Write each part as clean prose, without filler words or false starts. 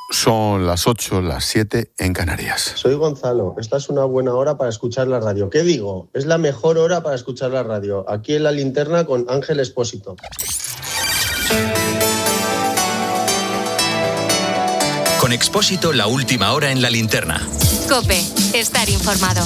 Son las 8, las 7 en Canarias. Soy Gonzalo. Esta es una buena hora para escuchar la radio. ¿Qué digo? Es la mejor hora para escuchar la radio. Aquí en La Linterna con Ángel Expósito. Con Expósito, la última hora en La Linterna. COPE. Estar informado.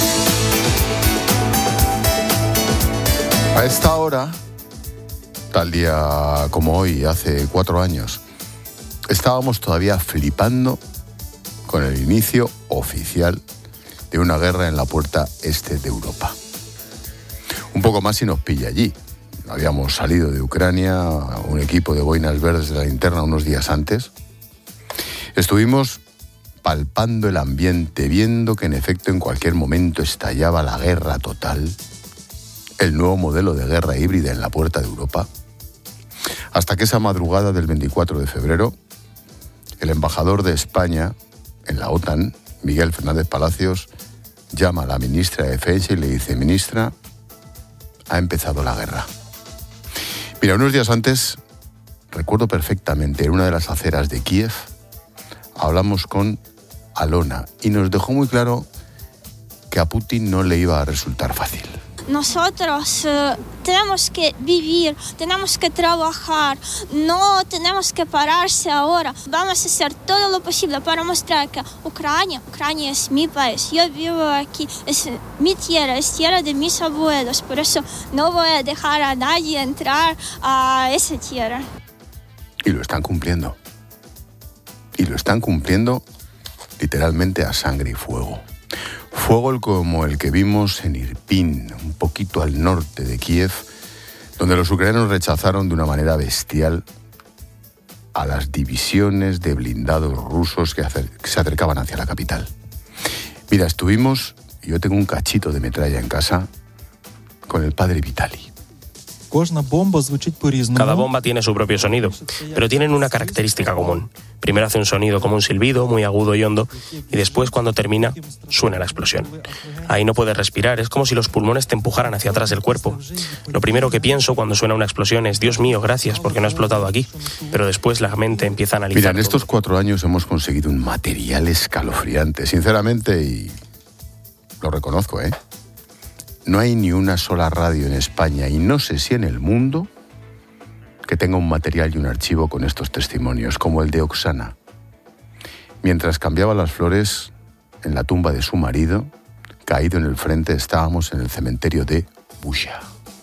A esta hora, tal día como hoy, hace 4 años, estábamos todavía flipando con el inicio oficial de una guerra en la puerta este de Europa. Un poco más y nos pilla allí. Habíamos salido de Ucrania, un equipo de boinas verdes de La Linterna unos días antes. Estuvimos palpando el ambiente, viendo que en efecto en cualquier momento estallaba la guerra total, el nuevo modelo de guerra híbrida en la puerta de Europa, hasta que esa madrugada del 24 de febrero, el embajador de España en la OTAN, Miguel Fernández Palacios, llama a la ministra de Defensa y le dice: ministra, ha empezado la guerra. Mira, unos días antes, recuerdo perfectamente, en una de las aceras de Kiev, hablamos con Alona y nos dejó muy claro que a Putin no le iba a resultar fácil. Nosotros tenemos que vivir, tenemos que trabajar, no tenemos que pararse ahora. Vamos a hacer todo lo posible para mostrar que Ucrania es mi país. Yo vivo aquí, es mi tierra, es tierra de mis abuelos. Por eso no voy a dejar a nadie entrar a esa tierra. Y lo están cumpliendo. Y lo están cumpliendo literalmente a sangre y fuego. Fuego como el que vimos en Irpin, un poquito al norte de Kiev, donde los ucranianos rechazaron de una manera bestial a las divisiones de blindados rusos que se acercaban hacia la capital. Mira, yo tengo un cachito de metralla en casa, con el padre Vitali. Cada bomba tiene su propio sonido, pero tienen una característica común. Primero hace un sonido como un silbido, muy agudo y hondo, y después, cuando termina, suena la explosión. Ahí no puedes respirar, es como si los pulmones te empujaran hacia atrás del cuerpo. Lo primero que pienso cuando suena una explosión es: Dios mío, gracias, porque no ha explotado aquí. Pero después la mente empieza a analizar. Mira, en estos 4 años hemos conseguido un material escalofriante, sinceramente, y lo reconozco, No hay ni una sola radio en España, y no sé si en el mundo, que tenga un material y un archivo con estos testimonios, como el de Oksana. Mientras cambiaba las flores en la tumba de su marido, caído en el frente, estábamos en el cementerio de Busha.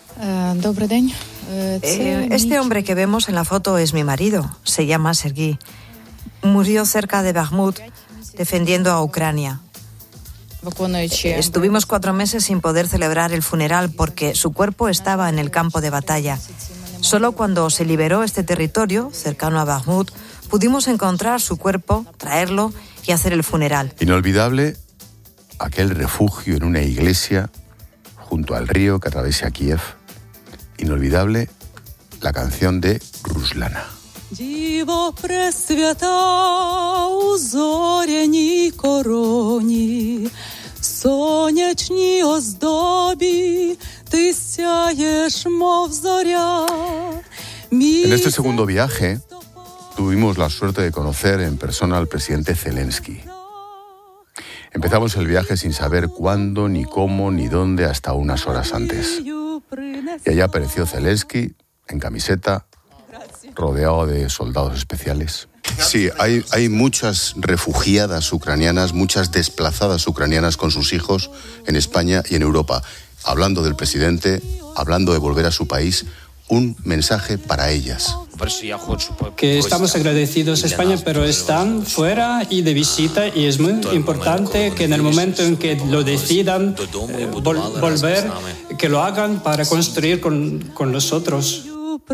Este hombre que vemos en la foto es mi marido, se llama Sergei. Murió cerca de Bakhmut, defendiendo a Ucrania. Estuvimos 4 meses sin poder celebrar el funeral porque su cuerpo estaba en el campo de batalla. Solo cuando se liberó este territorio, cercano a Bakhmut, pudimos encontrar su cuerpo, traerlo y hacer el funeral. Inolvidable aquel refugio en una iglesia junto al río que atraviesa Kiev. Inolvidable la canción de Ruslana. Діво пресвята у зоряній короні, сонячній оздобі, ти сяєш, мов зоря. En este segundo viaje tuvimos la suerte de conocer en persona al presidente Zelensky. Empezamos el viaje sin saber cuándo, ni cómo, ni dónde, hasta unas horas antes. Y allá apareció Zelensky en camiseta, rodeado de soldados especiales. Sí, hay muchas refugiadas ucranianas, muchas desplazadas ucranianas con sus hijos en España y en Europa. Hablando del presidente, hablando de volver a su país, un mensaje para ellas. Que estamos agradecidos a España, pero están fuera y de visita, y es muy importante que en el momento en que lo decidan volver, que lo hagan para construir con nosotros.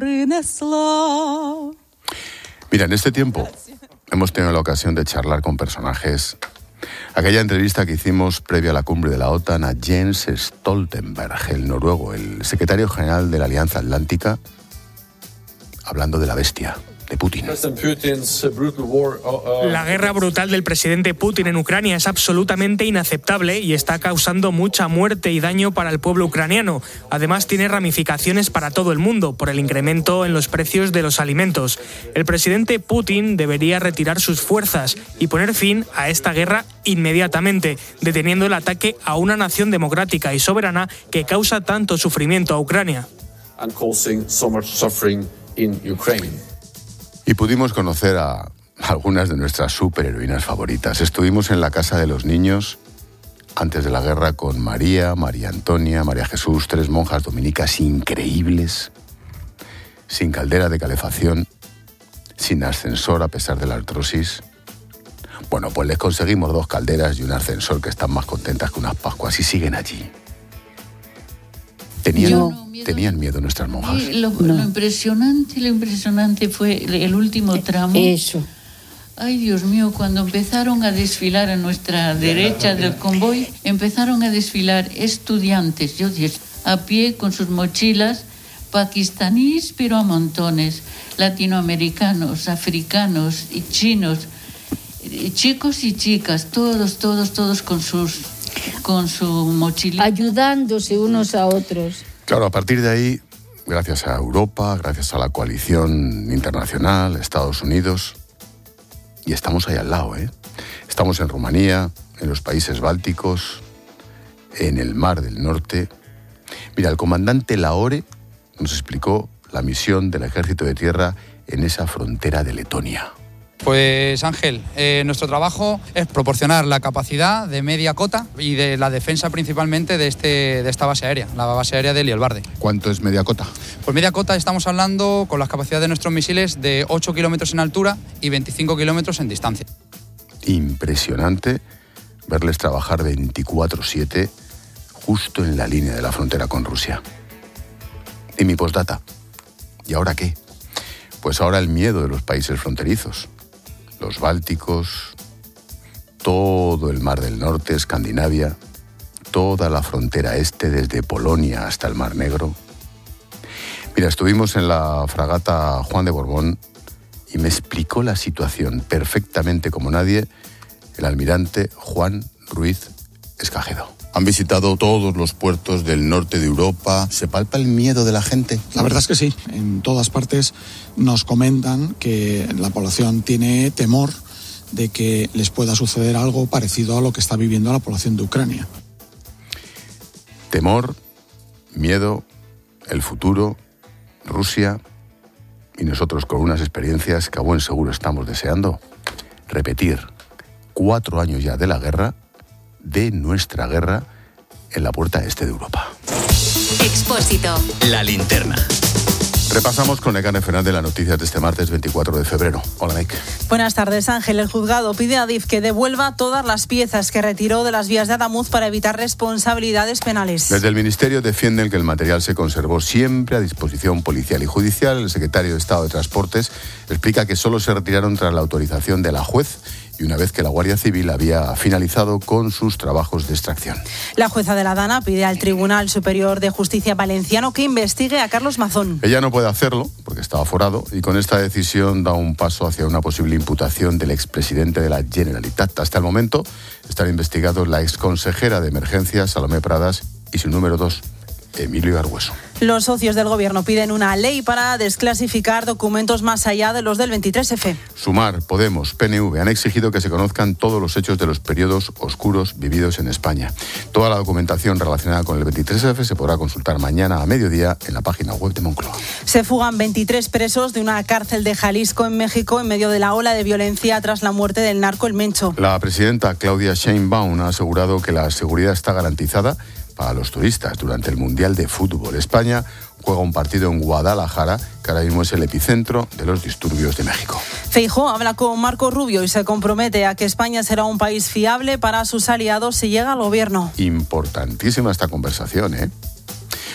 Mira, en este tiempo hemos tenido la ocasión de charlar con personajes. Aquella entrevista que hicimos previa a la cumbre de la OTAN a Jens Stoltenberg, el noruego, el secretario general de la Alianza Atlántica, hablando de la bestia, de Putin. La guerra brutal del presidente Putin en Ucrania es absolutamente inaceptable y está causando mucha muerte y daño para el pueblo ucraniano. Además, tiene ramificaciones para todo el mundo por el incremento en los precios de los alimentos. El presidente Putin debería retirar sus fuerzas y poner fin a esta guerra inmediatamente, deteniendo el ataque a una nación democrática y soberana que causa tanto sufrimiento a Ucrania. Y pudimos conocer a algunas de nuestras superheroínas favoritas. Estuvimos en la Casa de los Niños antes de la guerra con María, María Antonia, María Jesús, 3 monjas dominicas increíbles, sin caldera de calefacción, sin ascensor a pesar de la artrosis. Bueno, pues les conseguimos 2 calderas y un ascensor que están más contentas que unas Pascuas y siguen allí. ¿Tenían miedo nuestras monjas? Lo impresionante fue el último tramo. Eso. Ay, Dios mío, cuando empezaron a desfilar a nuestra derecha del convoy, empezaron a desfilar estudiantes, a pie con sus mochilas, pakistaníes, pero a montones, latinoamericanos, africanos y chinos, chicos y chicas, todos con su mochilita. Ayudándose unos a otros. Claro, a partir de ahí, gracias a Europa, gracias a la coalición internacional, Estados Unidos, y estamos ahí al lado, ¿eh? Estamos en Rumanía, en los países bálticos, en el Mar del Norte. Mira, el comandante Lahore nos explicó la misión del Ejército de Tierra en esa frontera de Letonia. Pues Ángel, nuestro trabajo es proporcionar la capacidad de media cota y de la defensa principalmente de esta base aérea, la base aérea de Lielbarde. ¿Cuánto es media cota? Pues media cota estamos hablando con las capacidades de nuestros misiles de 8 kilómetros en altura y 25 kilómetros en distancia. Impresionante verles trabajar 24/7 justo en la línea de la frontera con Rusia. Y mi postdata, ¿y ahora qué? Pues ahora el miedo de los países fronterizos. Los bálticos, todo el Mar del Norte, Escandinavia, toda la frontera este desde Polonia hasta el Mar Negro. Mira, estuvimos en la fragata Juan de Borbón y me explicó la situación perfectamente como nadie el almirante Juan Ruiz Escajedo. Han visitado todos los puertos del norte de Europa. ¿Se palpa el miedo de la gente? La verdad es que sí. En todas partes nos comentan que la población tiene temor de que les pueda suceder algo parecido a lo que está viviendo la población de Ucrania. Temor, miedo, el futuro, Rusia y nosotros con unas experiencias que a buen seguro estamos deseando repetir. 4 años ya de la guerra, de nuestra guerra, en la puerta este de Europa. Expósito. La linterna. Repasamos con Nekane Fernández las noticias de este martes 24 de febrero. Hola, Nek. Buenas tardes, Ángel. El juzgado pide a Adif que devuelva todas las piezas que retiró de las vías de Adamuz para evitar responsabilidades penales. Desde el Ministerio defienden que el material se conservó siempre a disposición policial y judicial. El secretario de Estado de Transportes explica que solo se retiraron tras la autorización de la juez y una vez que la Guardia Civil había finalizado con sus trabajos de extracción. La jueza de la Dana pide al Tribunal Superior de Justicia valenciano que investigue a Carlos Mazón. Ella no puede hacerlo porque está aforado y con esta decisión da un paso hacia una posible imputación del expresidente de la Generalitat. Hasta el momento están investigados la exconsejera de Emergencias, Salomé Pradas, y su número 2, Emilio Argüeso. Los socios del Gobierno piden una ley para desclasificar documentos más allá de los del 23F. Sumar, Podemos, PNV han exigido que se conozcan todos los hechos de los periodos oscuros vividos en España. Toda la documentación relacionada con el 23F se podrá consultar mañana a mediodía en la página web de Moncloa. Se fugan 23 presos de una cárcel de Jalisco en México en medio de la ola de violencia tras la muerte del narco El Mencho. La presidenta Claudia Sheinbaum ha asegurado que la seguridad está garantizada para los turistas durante el Mundial de Fútbol. España juega un partido en Guadalajara, que ahora mismo es el epicentro de los disturbios de México. Feijóo habla con Marco Rubio y se compromete a que España será un país fiable para sus aliados si llega al gobierno. Importantísima esta conversación, ¿eh?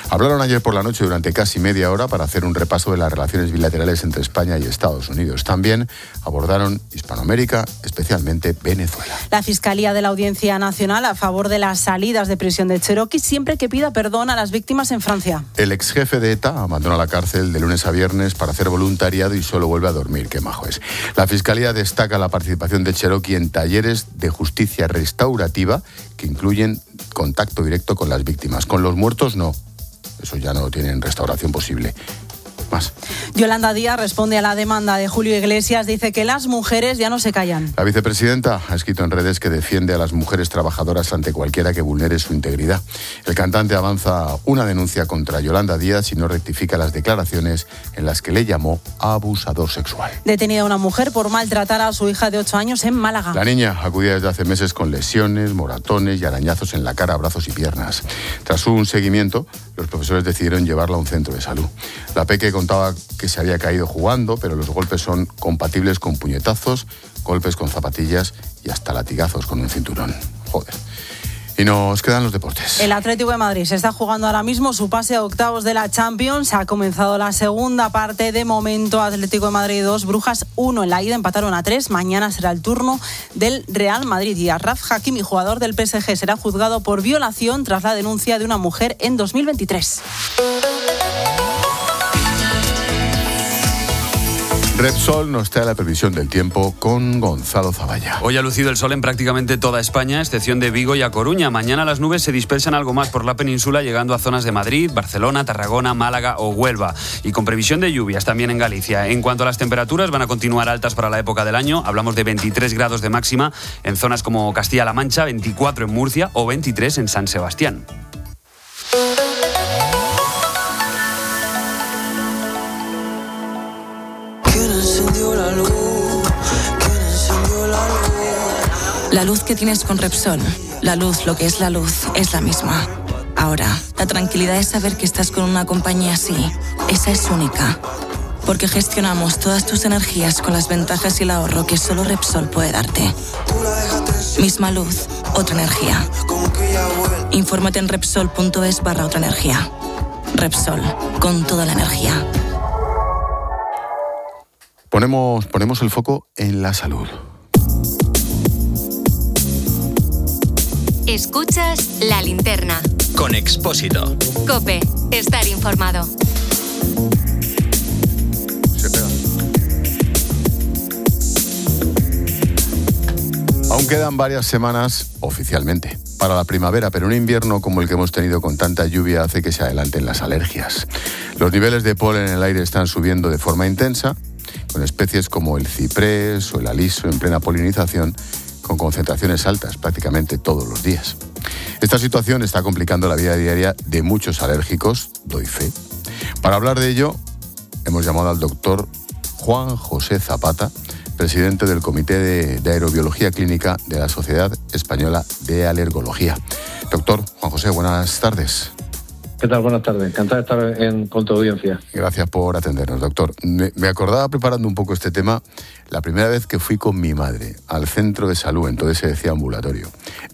Hablaron ayer por la noche durante casi media hora para hacer un repaso de las relaciones bilaterales entre España y Estados Unidos. También abordaron Hispanoamérica, especialmente Venezuela. La Fiscalía de la Audiencia Nacional a favor de las salidas de prisión de Cherokee siempre que pida perdón a las víctimas en Francia. El ex jefe de ETA abandona la cárcel de lunes a viernes para hacer voluntariado y solo vuelve a dormir. Qué majo es. La Fiscalía destaca la participación de Cherokee en talleres de justicia restaurativa que incluyen contacto directo con las víctimas. Con los muertos no. Eso ya no tienen restauración posible. Más. Yolanda Díaz responde a la demanda de Julio Iglesias. Dice que las mujeres ya no se callan. La vicepresidenta ha escrito en redes que defiende a las mujeres trabajadoras ante cualquiera que vulnere su integridad. El cantante avanza una denuncia contra Yolanda Díaz si no rectifica las declaraciones en las que le llamó abusador sexual. Detenida una mujer por maltratar a su hija de 8 años en Málaga. La niña acudía desde hace meses con lesiones, moratones y arañazos en la cara, brazos y piernas. Tras un seguimiento, los profesores decidieron llevarla a un centro de salud. La peque contaba que se había caído jugando, pero los golpes son compatibles con puñetazos, golpes con zapatillas y hasta latigazos con un cinturón. Joder. Y nos quedan los deportes. El Atlético de Madrid se está jugando ahora mismo su pase a octavos de la Champions. Ha comenzado la segunda parte. De momento, Atlético de Madrid 2, Brujas 1. En la ida empataron a 3. Mañana será el turno del Real Madrid. Y Achraf Hakimi, jugador del PSG, será juzgado por violación tras la denuncia de una mujer en 2023. Repsol nos trae la previsión del tiempo con Gonzalo Zavalla. Hoy ha lucido el sol en prácticamente toda España, excepción de Vigo y A Coruña. Mañana las nubes se dispersan algo más por la península, llegando a zonas de Madrid, Barcelona, Tarragona, Málaga o Huelva. Y con previsión de lluvias también en Galicia. En cuanto a las temperaturas, van a continuar altas para la época del año. Hablamos de 23 grados de máxima en zonas como Castilla-La Mancha, 24 en Murcia o 23 en San Sebastián. La luz que tienes con Repsol, la luz, lo que es la luz, es la misma. Ahora, la tranquilidad es saber que estás con una compañía así. Esa es única. Porque gestionamos todas tus energías con las ventajas y el ahorro que solo Repsol puede darte. Misma luz, otra energía. Infórmate en Repsol.es/otra energía. Repsol, con toda la energía. Ponemos el foco en la salud. Escuchas La Linterna. Con Expósito. COPE. Estar informado. Se pega. Aún quedan varias semanas, oficialmente, para la primavera, pero un invierno como el que hemos tenido con tanta lluvia hace que se adelanten las alergias. Los niveles de polen en el aire están subiendo de forma intensa, con especies como el ciprés o el aliso en plena polinización, con concentraciones altas prácticamente todos los días. Esta situación está complicando la vida diaria de muchos alérgicos, doy fe. Para hablar de ello, hemos llamado al doctor Juan José Zapata, presidente del Comité de Aerobiología Clínica de la Sociedad Española de Alergología. Doctor Juan José, buenas tardes. ¿Qué tal? Buenas tardes. Encantado de estar con tu audiencia. Gracias por atendernos, doctor. Me acordaba, preparando un poco este tema, la primera vez que fui con mi madre al centro de salud, entonces se decía ambulatorio,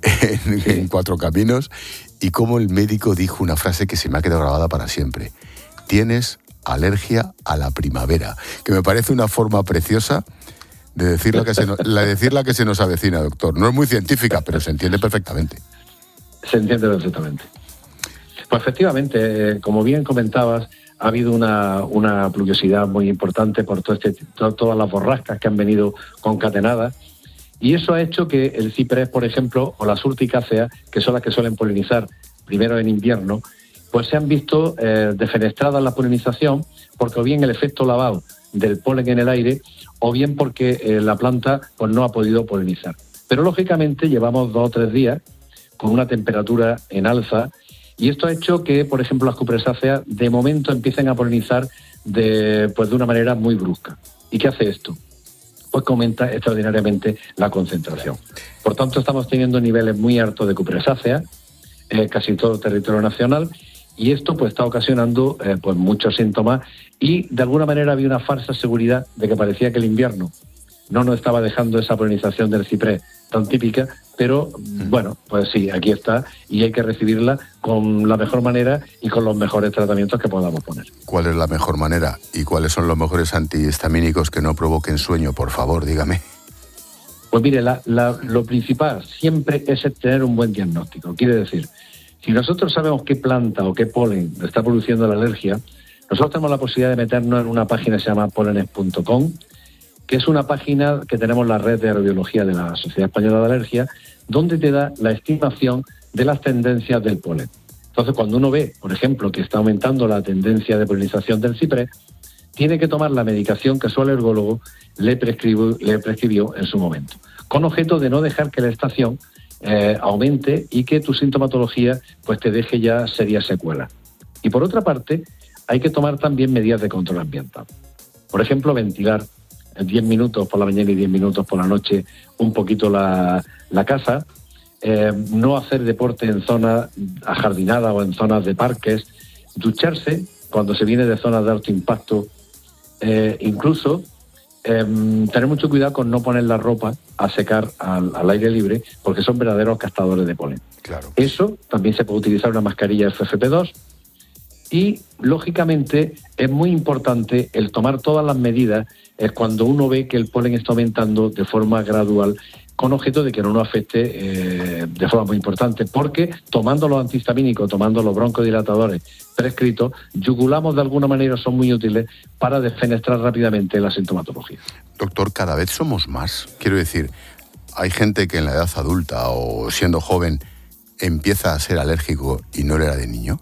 en Cuatro Caminos, y cómo el médico dijo una frase que se me ha quedado grabada para siempre. Tienes alergia a la primavera, que me parece una forma preciosa de decir la que se nos avecina, doctor. No es muy científica, pero se entiende perfectamente. Se entiende perfectamente. Pues efectivamente, como bien comentabas, ha habido una pluviosidad muy importante por todas las borrascas que han venido concatenadas, y eso ha hecho que el ciprés, por ejemplo, o las urticáceas, que son las que suelen polinizar primero en invierno, pues se han visto defenestradas la polinización, porque o bien el efecto lavado del polen en el aire, o bien porque la planta pues no ha podido polinizar. Pero lógicamente llevamos 2 o 3 días con una temperatura en alza, y esto ha hecho que, por ejemplo, las cupresáceas de momento empiecen a polinizar de una manera muy brusca. ¿Y qué hace esto? Pues que aumenta extraordinariamente la concentración. Por tanto, estamos teniendo niveles muy altos de cupresáceas, casi todo el territorio nacional, y esto pues está ocasionando muchos síntomas, y de alguna manera había una falsa seguridad de que parecía que el invierno no nos estaba dejando esa polinización del ciprés tan típica, pero bueno, pues sí, aquí está y hay que recibirla con la mejor manera y con los mejores tratamientos que podamos poner. ¿Cuál es la mejor manera y cuáles son los mejores antihistamínicos que no provoquen sueño? Por favor, dígame. Pues mire, lo principal siempre es tener un buen diagnóstico. Quiere decir, si nosotros sabemos qué planta o qué polen está produciendo la alergia, nosotros tenemos la posibilidad de meternos en una página que se llama polenes.com, que es una página que tenemos en la red de aerobiología de la Sociedad Española de Alergia, donde te da la estimación de las tendencias del polen. Entonces, cuando uno ve, por ejemplo, que está aumentando la tendencia de polinización del ciprés, tiene que tomar la medicación que su alergólogo le prescribió en su momento, con objeto de no dejar que la estación aumente y que tu sintomatología pues te deje ya serias secuelas. Y por otra parte, hay que tomar también medidas de control ambiental. Por ejemplo, ventilar 10 minutos por la mañana y 10 minutos por la noche un poquito la casa, no hacer deporte en zonas ajardinadas o en zonas de parques, ducharse cuando se viene de zonas de alto impacto, incluso tener mucho cuidado con no poner la ropa a secar al aire libre, porque son verdaderos captadores de polen. Claro. Eso también se puede utilizar una mascarilla FFP2 y, lógicamente, es muy importante el tomar todas las medidas cuando uno ve que el polen está aumentando de forma gradual, con objeto de que no nos afecte de forma muy importante, porque tomando los antihistamínicos, tomando los broncodilatadores prescritos, yugulamos de alguna manera, son muy útiles para defenestrar rápidamente la sintomatología. Doctor, cada vez somos más. Quiero decir, hay gente que en la edad adulta o siendo joven empieza a ser alérgico y no lo era de niño.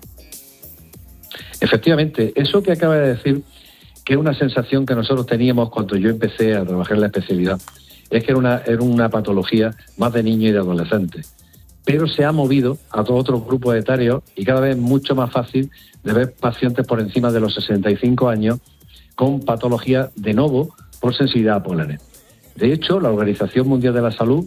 Efectivamente, eso que acaba de decir, que es una sensación que nosotros teníamos cuando yo empecé a trabajar en la especialidad, es que era una patología más de niño y de adolescente, pero se ha movido a todo otro grupo etario y cada vez es mucho más fácil de ver pacientes por encima de los 65 años con patología de novo por sensibilidad a pólenes. De hecho, la Organización Mundial de la Salud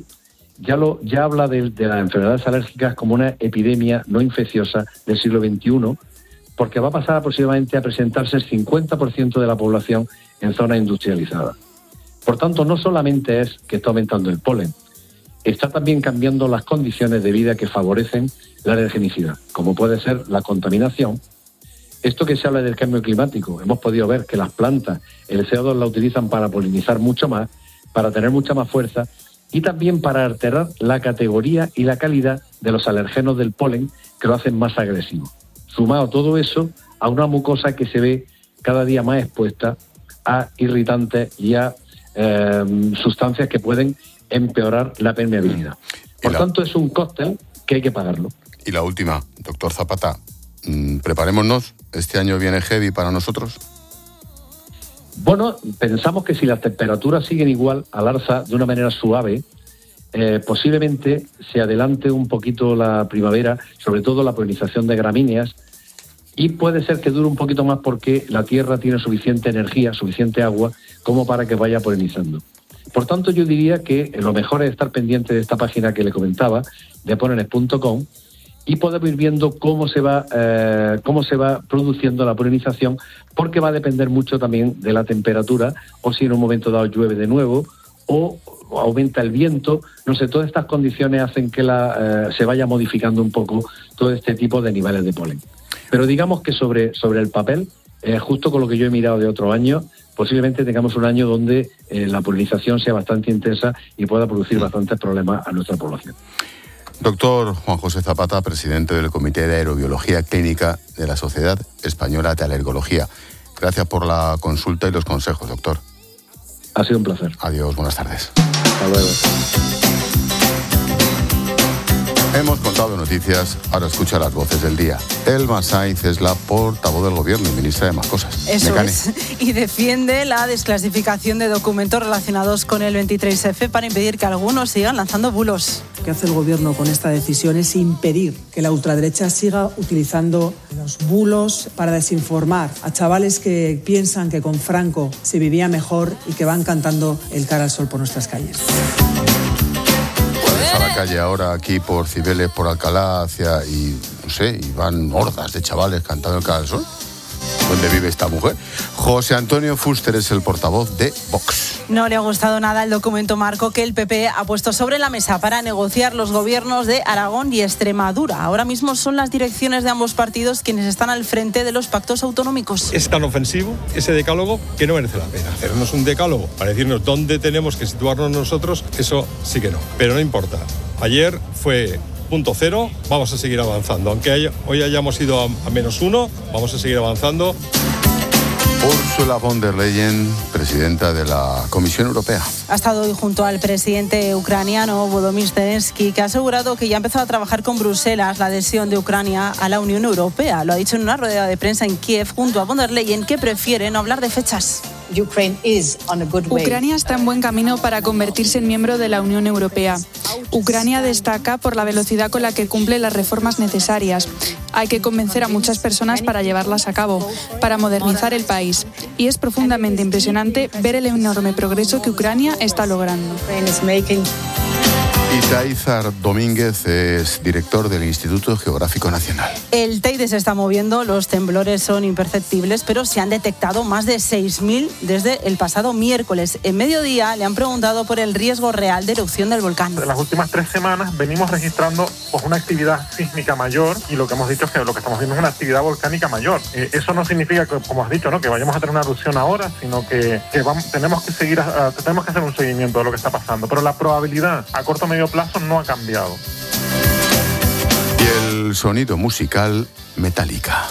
ya habla de las enfermedades alérgicas como una epidemia no infecciosa del siglo XXI, porque va a pasar aproximadamente a presentarse el 50% de la población en zonas industrializadas. Por tanto, no solamente es que está aumentando el polen, está también cambiando las condiciones de vida que favorecen la alergenicidad, como puede ser la contaminación. Esto que se habla del cambio climático, hemos podido ver que las plantas, el CO2 la utilizan para polinizar mucho más, para tener mucha más fuerza y también para alterar la categoría y la calidad de los alergenos del polen que lo hacen más agresivo. Sumado todo eso a una mucosa que se ve cada día más expuesta a irritantes y a sustancias que pueden empeorar la permeabilidad. Por tanto, es un cóctel que hay que pagarlo. Y la última, doctor Zapata, preparémonos, ¿este año viene heavy para nosotros? Bueno, pensamos que si las temperaturas siguen igual al alza de una manera suave, posiblemente se adelante un poquito la primavera, sobre todo la polinización de gramíneas, y puede ser que dure un poquito más porque la tierra tiene suficiente energía, suficiente agua, como para que vaya polinizando. Por tanto, yo diría que lo mejor es estar pendiente de esta página que le comentaba, de polenes.com, y podemos ir viendo cómo se va produciendo la polinización, porque va a depender mucho también de la temperatura, o si en un momento dado llueve de nuevo, o aumenta el viento. No sé, todas estas condiciones hacen que se vaya modificando un poco todo este tipo de niveles de polen. Pero digamos que sobre el papel, justo con lo que yo he mirado de otro año, posiblemente tengamos un año donde la polinización sea bastante intensa y pueda producir bastantes problemas a nuestra población. Doctor Juan José Zapata, presidente del Comité de Aerobiología Clínica de la Sociedad Española de Alergología. Gracias por la consulta y los consejos, doctor. Ha sido un placer. Adiós, buenas tardes. Hasta luego. Hemos contado noticias, ahora escucha las voces del día. Elma Sainz es la portavoz del Gobierno y ministra de más cosas. Eso es, y defiende la desclasificación de documentos relacionados con el 23F para impedir que algunos sigan lanzando bulos. Lo que hace el Gobierno con esta decisión es impedir que la ultraderecha siga utilizando los bulos para desinformar a chavales que piensan que con Franco se vivía mejor y que van cantando el cara al sol por nuestras calles. A la calle ahora aquí por Cibeles, por Alcalá, y van hordas de chavales cantando el cara al sol. donde vive esta mujer. José Antonio Fuster es el portavoz de Vox. No le ha gustado nada el documento marco que el PP ha puesto sobre la mesa para negociar los gobiernos de Aragón y Extremadura. Ahora mismo son las direcciones de ambos partidos quienes están al frente de los pactos autonómicos. Es tan ofensivo ese decálogo que no merece la pena. Hacernos un decálogo para decirnos dónde tenemos que situarnos nosotros, eso sí que no. Pero no importa. Ayer fue punto cero, vamos a seguir avanzando. Aunque hoy hayamos ido a -1, vamos a seguir avanzando. Ursula von der Leyen, presidenta de la Comisión Europea. Ha estado hoy junto al presidente ucraniano Volodymyr Zelensky, que ha asegurado que ya ha empezado a trabajar con Bruselas la adhesión de Ucrania a la Unión Europea. Lo ha dicho en una rueda de prensa en Kiev junto a von der Leyen, que prefiere no hablar de fechas. Ucrania está en buen camino para convertirse en miembro de la Unión Europea. Ucrania destaca por la velocidad con la que cumple las reformas necesarias. Hay que convencer a muchas personas para llevarlas a cabo, para modernizar el país. Y es profundamente impresionante ver el enorme progreso que Ucrania está logrando. Itáizar Domínguez es director del Instituto Geográfico Nacional. El Teide se está moviendo, los temblores son imperceptibles, pero se han detectado más de 6.000 desde el pasado miércoles. En mediodía le han preguntado por el riesgo real de erupción del volcán. En las últimas 3 semanas venimos registrando una actividad sísmica mayor y lo que hemos dicho es que lo que estamos viendo es una actividad volcánica mayor. Eso no significa, que, como has dicho, ¿no?, que vayamos a tener una erupción ahora, sino que tenemos que hacer un seguimiento de lo que está pasando. Pero la probabilidad a corto o medio plazo no ha cambiado. Y el sonido musical Metallica.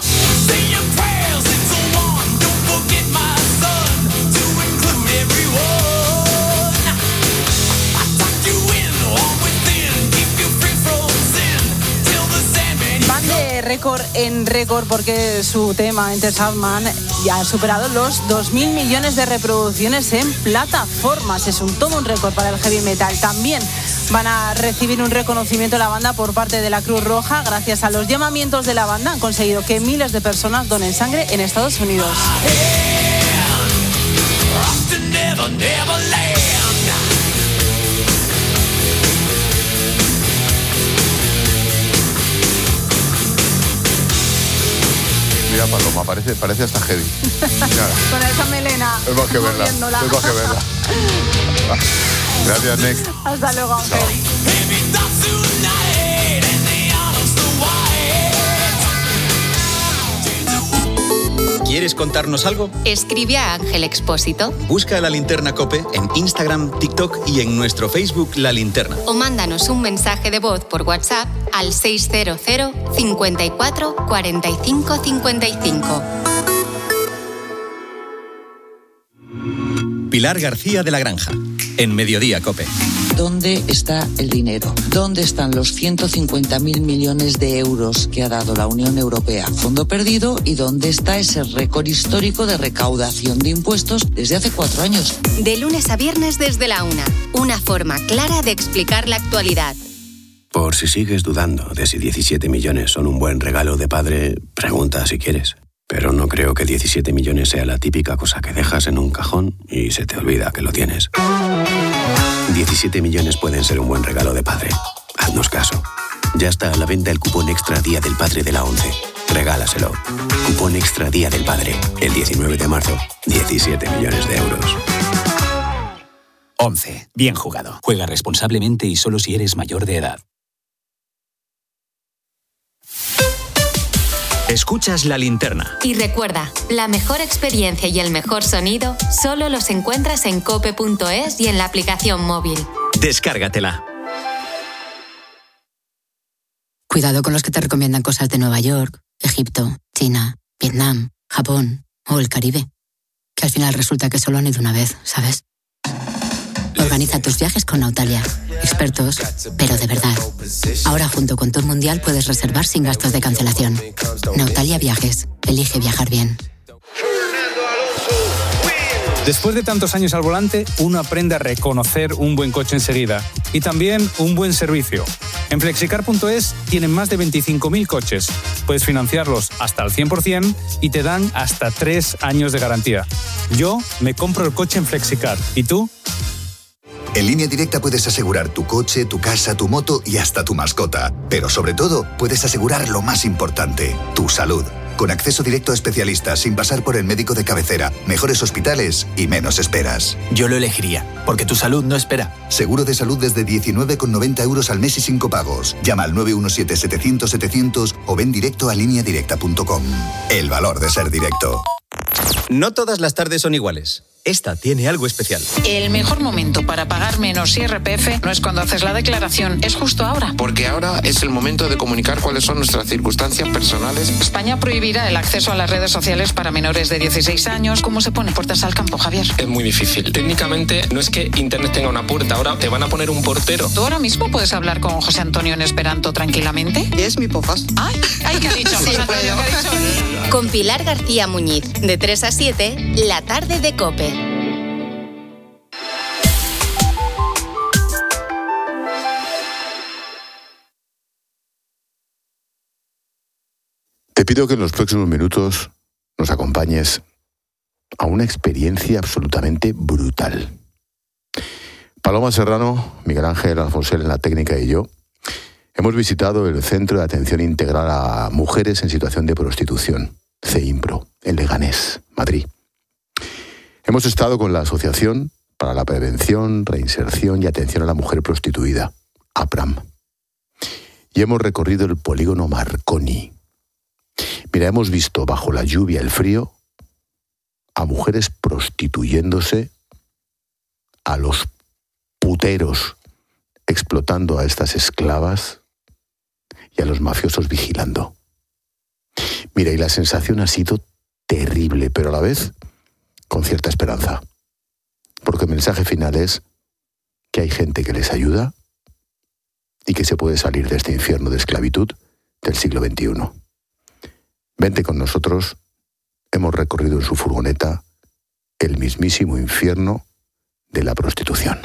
Van de récord en récord porque su tema Enter Sandman ya ha superado los 2.000 millones de reproducciones en plataformas. Es todo un récord para el heavy metal. También van a recibir un reconocimiento de la banda por parte de la Cruz Roja. Gracias a los llamamientos de la banda han conseguido que miles de personas donen sangre en Estados Unidos. Mira, Paloma, parece hasta heavy. Con esa melena. Tengo que verla. Gracias, Nick. Hasta luego, Ángel. ¿Quieres contarnos algo? Escribe a Ángel Expósito. Busca La Linterna COPE en Instagram, TikTok y en nuestro Facebook La Linterna. O mándanos un mensaje de voz por WhatsApp al 600 54 45 55. Pilar García de la Granja, en Mediodía COPE. ¿Dónde está el dinero? ¿Dónde están los 150.000 millones de euros que ha dado la Unión Europea? Fondo perdido. ¿Y dónde está ese récord histórico de recaudación de impuestos desde hace 4 años? De lunes a viernes desde la 1. Una forma clara de explicar la actualidad. Por si sigues dudando de si 17 millones son un buen regalo de padre, pregunta si quieres. Pero no creo que 17 millones sea la típica cosa que dejas en un cajón y se te olvida que lo tienes. 17 millones pueden ser un buen regalo de padre. Haznos caso. Ya está a la venta el cupón extra Día del Padre de la 11. Regálaselo. Cupón extra Día del Padre. El 19 de marzo. 17 millones de euros. 11. Bien jugado. Juega responsablemente y solo si eres mayor de edad. Escuchas La Linterna. Y recuerda, la mejor experiencia y el mejor sonido solo los encuentras en cope.es y en la aplicación móvil. Descárgatela. Cuidado con los que te recomiendan cosas de Nueva York, Egipto, China, Vietnam, Japón o el Caribe. Que al final resulta que solo han ido una vez, ¿sabes? Organiza tus viajes con Nautalia. Expertos, pero de verdad. Ahora junto con Tour Mundial puedes reservar sin gastos de cancelación. Nautalia Viajes. Elige viajar bien. Después de tantos años al volante, uno aprende a reconocer un buen coche enseguida. Y también un buen servicio. En Flexicar.es tienen más de 25.000 coches. Puedes financiarlos hasta el 100% y te dan hasta 3 años de garantía. Yo me compro el coche en Flexicar. ¿Y tú? En Línea Directa puedes asegurar tu coche, tu casa, tu moto y hasta tu mascota. Pero sobre todo, puedes asegurar lo más importante, tu salud. con acceso directo a especialistas sin pasar por el médico de cabecera, mejores hospitales y menos esperas. Yo lo elegiría, porque tu salud no espera. Seguro de salud desde 19,90 € al mes y sin copagos. Llama al 917-700-700 o ven directo a lineadirecta.com. El valor de ser directo. No todas las tardes son iguales. Esta tiene algo especial. El mejor momento para pagar menos IRPF no es cuando haces la declaración, es justo ahora. Porque ahora es el momento de comunicar cuáles son nuestras circunstancias personales. España prohibirá el acceso a las redes sociales para menores de 16 años. ¿Cómo se pone puertas al campo, Javier? Es muy difícil. Técnicamente no es que Internet tenga una puerta, ahora te van a poner un portero. ¿Tú ahora mismo puedes hablar con José Antonio en esperanto tranquilamente? Es mi pofas. Ay, ¿qué ha dicho José Antonio? ¿Qué ha dicho? Con Pilar García Muñiz, de 3 a 7, la tarde de COPE. Te pido que en los próximos minutos nos acompañes a una experiencia absolutamente brutal. Paloma Serrano, Miguel Ángel Alfonsel en la técnica y yo hemos visitado el Centro de Atención Integral a Mujeres en Situación de Prostitución, CEIMPRO, en Leganés, Madrid. Hemos estado con la Asociación para la Prevención, Reinserción y Atención a la Mujer Prostituida, APRAM. Y hemos recorrido el polígono Marconi. Mira, hemos visto bajo la lluvia, el frío, a mujeres prostituyéndose, a los puteros explotando a estas esclavas y a los mafiosos vigilando. Mira, y la sensación ha sido terrible, pero a la vez con cierta esperanza. Porque el mensaje final es que hay gente que les ayuda y que se puede salir de este infierno de esclavitud del siglo XXI. Vente con nosotros, hemos recorrido en su furgoneta el mismísimo infierno de la prostitución.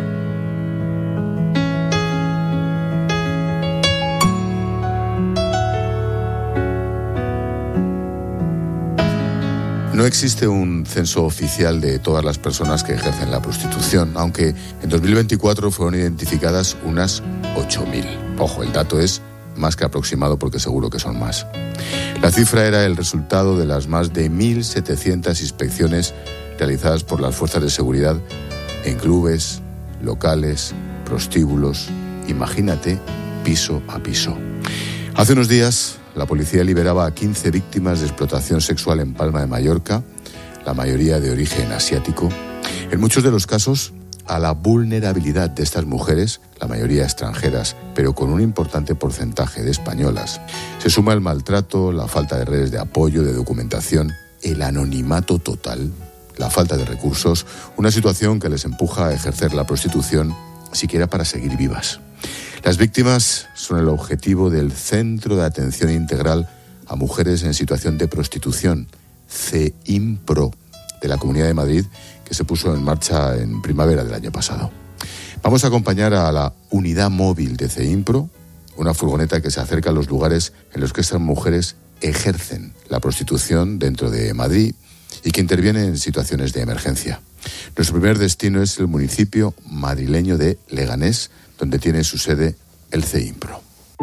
No existe un censo oficial de todas las personas que ejercen la prostitución, aunque en 2024 fueron identificadas unas 8.000. Ojo, el dato es más que aproximado porque seguro que son más. La cifra era el resultado de las más de 1.700 inspecciones realizadas por las fuerzas de seguridad en clubes, locales, prostíbulos, imagínate, piso a piso. Hace unos días, la policía liberaba a 15 víctimas de explotación sexual en Palma de Mallorca, la mayoría de origen asiático. En muchos de los casos, a la vulnerabilidad de estas mujeres, la mayoría extranjeras, pero con un importante porcentaje de españolas, se suma el maltrato, la falta de redes de apoyo, de documentación, el anonimato total, la falta de recursos, una situación que les empuja a ejercer la prostitución, siquiera para seguir vivas. Las víctimas son el objetivo del Centro de Atención Integral a Mujeres en Situación de Prostitución, CEIMPRO, de la Comunidad de Madrid, que se puso en marcha en primavera del año pasado. Vamos a acompañar a la unidad móvil de CEIMPRO, una furgoneta que se acerca a los lugares en los que estas mujeres ejercen la prostitución dentro de Madrid y que interviene en situaciones de emergencia. Nuestro primer destino es el municipio madrileño de Leganés, donde tiene su sede el CEIMPRO.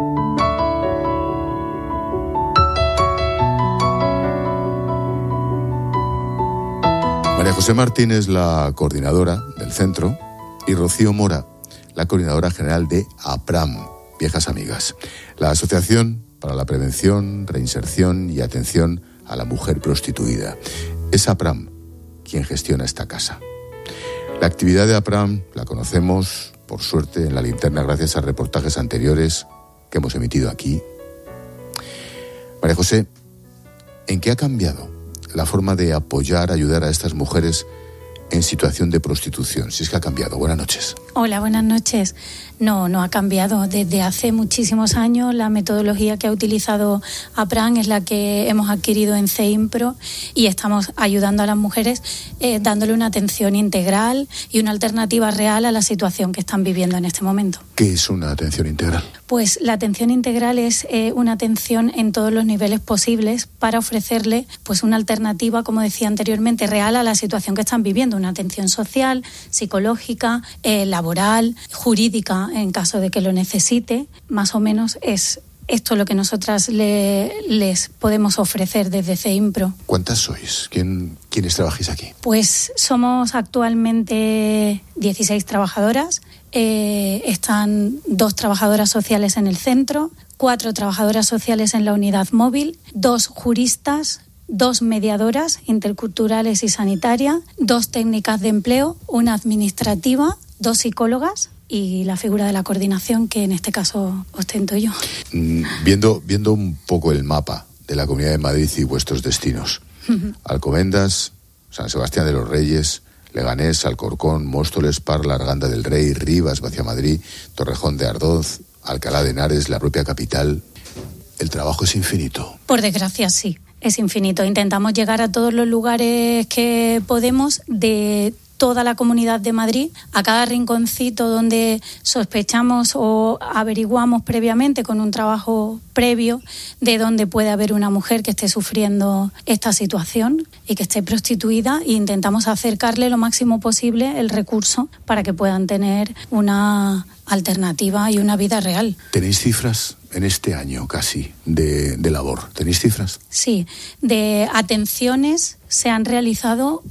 María José Martín es la coordinadora del centro y Rocío Mora, la coordinadora general de APRAM, Viejas Amigas, la Asociación para la Prevención, Reinserción y Atención a la Mujer Prostituida. Es APRAM quien gestiona esta casa. La actividad de APRAM la conocemos, por suerte, en la linterna gracias a reportajes anteriores que hemos emitido aquí. María José, ¿en qué ha cambiado la forma de apoyar, ayudar a estas mujeres en situación de prostitución? Si es que ha cambiado. Buenas noches. Hola, buenas noches. No ha cambiado. Desde hace muchísimos años la metodología que ha utilizado APRAM es la que hemos adquirido en CEIMPRO y estamos ayudando a las mujeres dándole una atención integral y una alternativa real a la situación que están viviendo en este momento. ¿Qué es una atención integral? Pues la atención integral es una atención en todos los niveles posibles para ofrecerle pues una alternativa, como decía anteriormente, real a la situación que están viviendo. Una atención social, psicológica, laboral, jurídica, en caso de que lo necesite. Más o menos es esto es lo que nosotras les podemos ofrecer desde CEIMPRO. ¿Cuántas sois? ¿Quiénes trabajáis aquí? Pues somos actualmente 16 trabajadoras. Están 2 trabajadoras sociales en el centro, 4 trabajadoras sociales en la unidad móvil, 2 juristas, 2 mediadoras interculturales y sanitarias, 2 técnicas de empleo, una administrativa, 2 psicólogas y la figura de la coordinación, que en este caso ostento yo. Viendo un poco el mapa de la Comunidad de Madrid y vuestros destinos, Alcobendas, San Sebastián de los Reyes, Leganés, Alcorcón, Móstoles, Parla, Arganda del Rey, Rivas, Vaciamadrid, Torrejón de Ardoz, Alcalá de Henares, la propia capital. ¿El trabajo es infinito? Por desgracia, sí, es infinito. Intentamos llegar a todos los lugares que podemos de toda la Comunidad de Madrid, a cada rinconcito donde sospechamos o averiguamos previamente con un trabajo previo de dónde puede haber una mujer que esté sufriendo esta situación y que esté prostituida, e intentamos acercarle lo máximo posible el recurso para que puedan tener una alternativa y una vida real. ¿Tenéis cifras en este año casi de labor? ¿Tenéis cifras? Sí, de atenciones se han realizado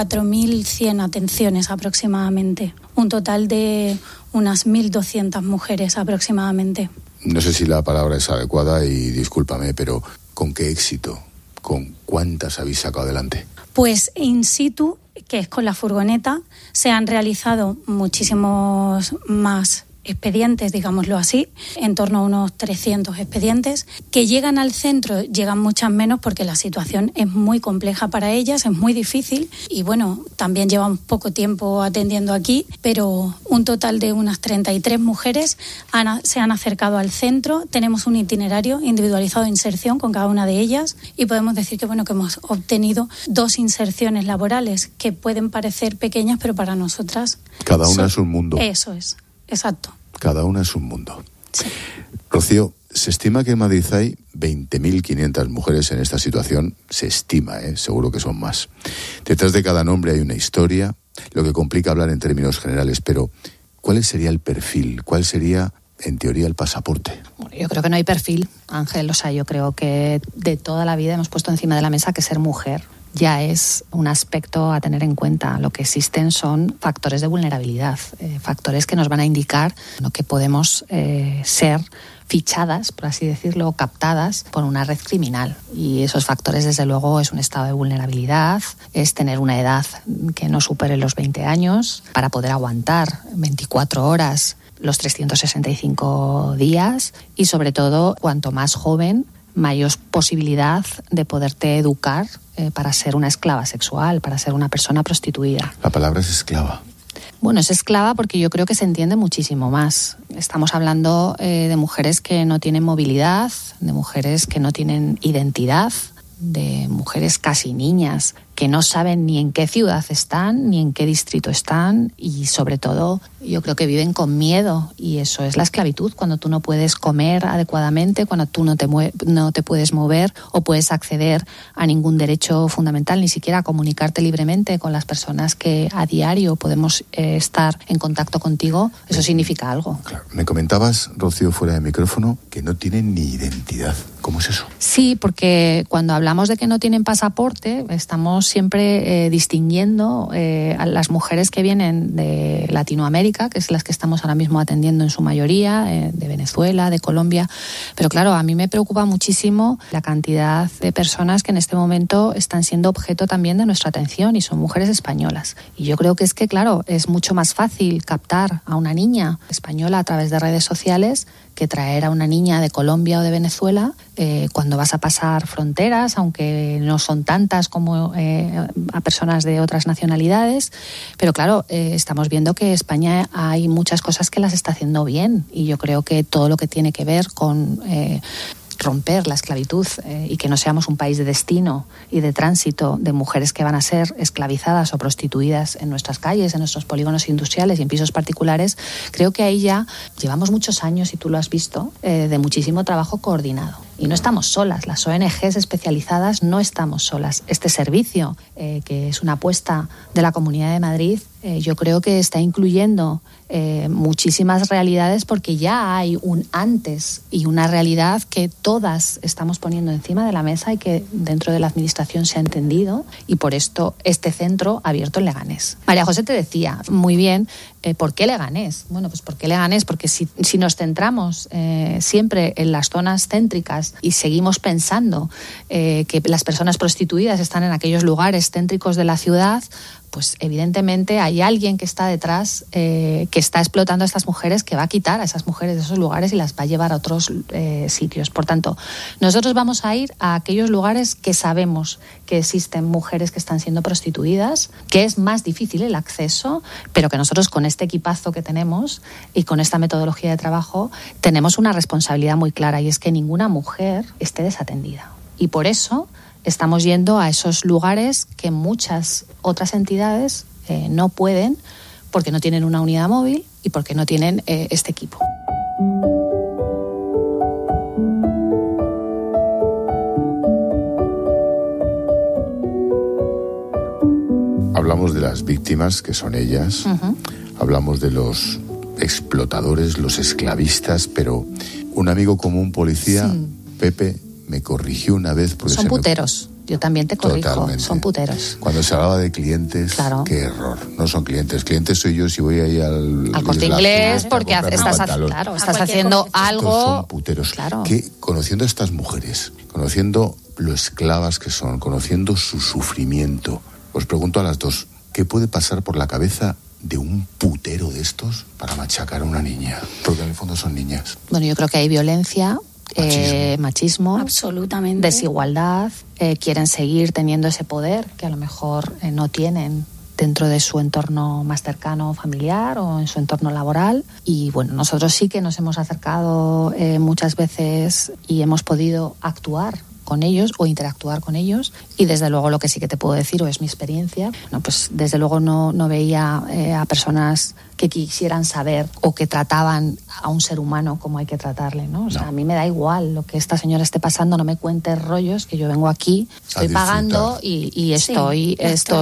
4.100 atenciones aproximadamente, un total de unas 1.200 mujeres aproximadamente. No sé si la palabra es adecuada y discúlpame, pero ¿con qué éxito? ¿Con cuántas habéis sacado adelante? Pues in situ, que es con la furgoneta, se han realizado muchísimos más expedientes, digámoslo así, en torno a unos 300 expedientes. Que llegan al centro, llegan muchas menos porque la situación es muy compleja para ellas, es muy difícil y bueno, también llevan poco tiempo atendiendo aquí, pero un total de unas 33 mujeres se han acercado al centro. Tenemos un itinerario individualizado de inserción con cada una de ellas y podemos decir que bueno, que hemos obtenido 2 inserciones laborales que pueden parecer pequeñas, pero para nosotras cada una es un mundo. Eso es. Exacto. Cada una es un mundo. Sí. Rocío, se estima que en Madrid hay 20.500 mujeres en esta situación. Se estima, seguro que son más. Detrás de cada nombre hay una historia, lo que complica hablar en términos generales, pero ¿cuál sería el perfil? ¿Cuál sería, en teoría, el pasaporte? Bueno, yo creo que no hay perfil, Ángel. O sea, yo creo que de toda la vida hemos puesto encima de la mesa que ser mujer ya es un aspecto a tener en cuenta. Lo que existen son factores de vulnerabilidad, factores que nos van a indicar que podemos ser fichadas, por así decirlo, captadas por una red criminal. Y esos factores, desde luego, es un estado de vulnerabilidad, es tener una edad que no supere los 20 años para poder aguantar 24 horas los 365 días y, sobre todo, cuanto más joven, mayor posibilidad de poderte educar para ser una esclava sexual, para ser una persona prostituida. La palabra es esclava. Bueno, es esclava porque yo creo que se entiende muchísimo más. Estamos hablando de mujeres que no tienen movilidad, de mujeres que no tienen identidad, de mujeres casi niñas que no saben ni en qué ciudad están, ni en qué distrito están y sobre todo yo creo que viven con miedo y eso es la esclavitud, cuando tú no puedes comer adecuadamente, cuando tú no te puedes mover o puedes acceder a ningún derecho fundamental, ni siquiera a comunicarte libremente con las personas que a diario podemos estar en contacto contigo, eso significa algo. Claro. Me comentabas, Rocío, fuera de micrófono, que no tienen ni identidad. ¿Cómo es eso? Sí, porque cuando hablamos de que no tienen pasaporte, estamos siempre distinguiendo a las mujeres que vienen de Latinoamérica, que es las que estamos ahora mismo atendiendo en su mayoría, de Venezuela, de Colombia. Pero claro, a mí me preocupa muchísimo la cantidad de personas que en este momento están siendo objeto también de nuestra atención y son mujeres españolas. Y yo creo que claro, es mucho más fácil captar a una niña española a través de redes sociales que traer a una niña de Colombia o de Venezuela cuando vas a pasar fronteras, aunque no son tantas como a personas de otras nacionalidades. Pero claro, estamos viendo que España hay muchas cosas que las está haciendo bien y yo creo que todo lo que tiene que ver con romper la esclavitud y que no seamos un país de destino y de tránsito de mujeres que van a ser esclavizadas o prostituidas en nuestras calles, en nuestros polígonos industriales y en pisos particulares, creo que ahí ya llevamos muchos años, y tú lo has visto, de muchísimo trabajo coordinado. Y no estamos solas, las ONGs especializadas no estamos solas. Este servicio, que es una apuesta de la Comunidad de Madrid, yo creo que está incluyendo muchísimas realidades, porque ya hay un antes y una realidad que todas estamos poniendo encima de la mesa y que dentro de la Administración se ha entendido, y por esto este centro abierto en Leganés. María José te decía muy bien, ¿por qué Leganés? Bueno, pues ¿por qué Leganés? Porque si nos centramos siempre en las zonas céntricas y seguimos pensando que las personas prostituidas están en aquellos lugares céntricos de la ciudad, pues evidentemente hay alguien que está detrás, que está explotando a estas mujeres, que va a quitar a esas mujeres de esos lugares y las va a llevar a otros sitios. Por tanto, nosotros vamos a ir a aquellos lugares que sabemos que existen mujeres que están siendo prostituidas, que es más difícil el acceso, pero que nosotros con este equipazo que tenemos y con esta metodología de trabajo tenemos una responsabilidad muy clara, y es que ninguna mujer esté desatendida. Y por eso estamos yendo a esos lugares que muchas otras entidades no pueden, porque no tienen una unidad móvil y porque no tienen este equipo. Hablamos de las víctimas, que son ellas. Uh-huh. Hablamos de los explotadores, los esclavistas, pero un amigo común, policía, sí. Pepe, me corrigió una vez. Porque son puteros. Yo también te corrijo. Totalmente. Son puteros. Cuando se hablaba de clientes, claro. Qué error. No son clientes. Clientes soy yo si voy ahí al Corte Inglés, porque estás haciendo algo. Son puteros. Claro. Que conociendo a estas mujeres, conociendo lo esclavas que son, conociendo su sufrimiento, os pregunto a las dos, ¿qué puede pasar por la cabeza de un putero de estos para machacar a una niña? Porque en el fondo son niñas. Bueno, yo creo que hay violencia. Machismo, absolutamente, desigualdad, quieren seguir teniendo ese poder que a lo mejor no tienen dentro de su entorno más cercano familiar o en su entorno laboral. Y bueno, nosotros sí que nos hemos acercado muchas veces y hemos podido actuar con ellos o interactuar con ellos, y desde luego lo que sí que te puedo decir, o es mi experiencia, no, pues desde luego no veía a personas que quisieran saber o que trataban a un ser humano como hay que tratarle, ¿no? O sea, a mí me da igual lo que esta señora esté pasando, no me cuentes rollos, que yo vengo aquí, estoy pagando y estoy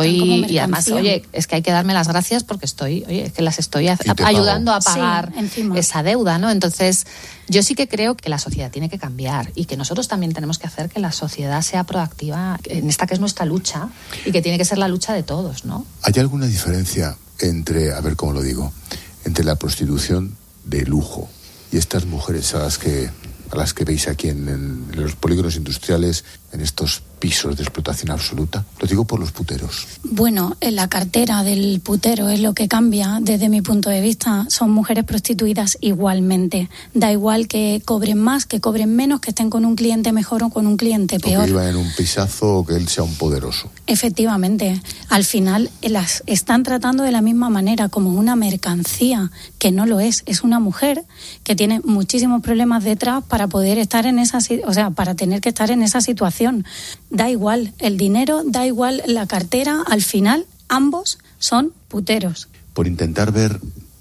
y además, oye, es que hay que darme las gracias porque es que las estoy ayudando a pagar esa deuda, ¿no? Entonces, yo sí que creo que la sociedad tiene que cambiar y que nosotros también tenemos que hacer que la sociedad sea proactiva en esta que es nuestra lucha y que tiene que ser la lucha de todos, ¿no? ¿Hay alguna diferencia entre, a ver cómo lo digo, entre la prostitución de lujo y estas mujeres a las que veis aquí en los polígonos industriales, en estos pisos de explotación absoluta? Lo digo por los puteros. Bueno, en la cartera del putero es lo que cambia desde mi punto de vista. Son mujeres prostituidas igualmente. Da igual que cobren más, que cobren menos, que estén con un cliente mejor o con un cliente peor. O que vivan en un pisazo o que él sea un poderoso. Efectivamente. Al final las están tratando de la misma manera, como una mercancía, que no lo es. Es una mujer que tiene muchísimos problemas detrás para poder estar en para tener que estar en esa situación. Da igual el dinero, da igual la cartera, al final ambos son puteros. Por intentar ver,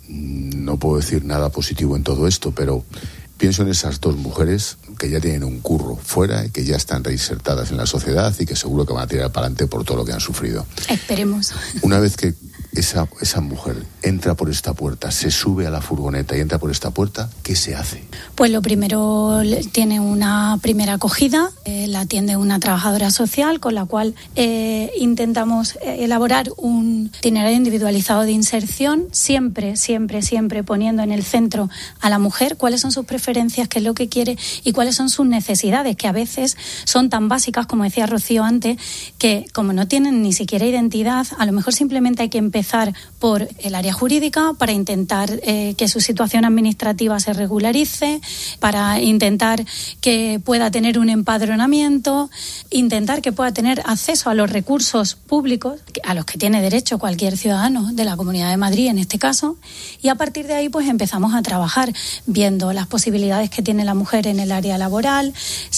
no puedo decir nada positivo en todo esto, pero pienso en esas dos mujeres que ya tienen un curro fuera y que ya están reinsertadas en la sociedad y que seguro que van a tirar para adelante por todo lo que han sufrido. Esperemos. Una vez que esa mujer entra por esta puerta, se sube a la furgoneta y entra por esta puerta, ¿qué se hace? Pues lo primero, tiene una primera acogida, la atiende una trabajadora social, con la cual intentamos elaborar un itinerario individualizado de inserción, siempre poniendo en el centro a la mujer, cuáles son sus preferencias, qué es lo que quiere y cuáles son sus necesidades, que a veces son tan básicas, como decía Rocío antes, que como no tienen ni siquiera identidad, a lo mejor simplemente hay que empezar por el área jurídica para intentar que su situación administrativa se regularice, para intentar que pueda tener un empadronamiento, intentar que pueda tener acceso a los recursos públicos a los que tiene derecho cualquier ciudadano de la Comunidad de Madrid en este caso, y a partir de ahí pues empezamos a trabajar viendo las posibilidades que tiene la mujer en el área laboral,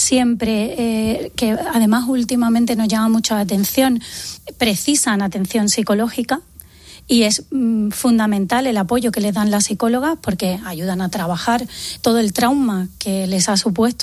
siempre que además últimamente nos llama mucho la atención, precisan atención psicológica. Y es fundamental el apoyo que les dan las psicólogas porque ayudan a trabajar todo el trauma que les ha supuesto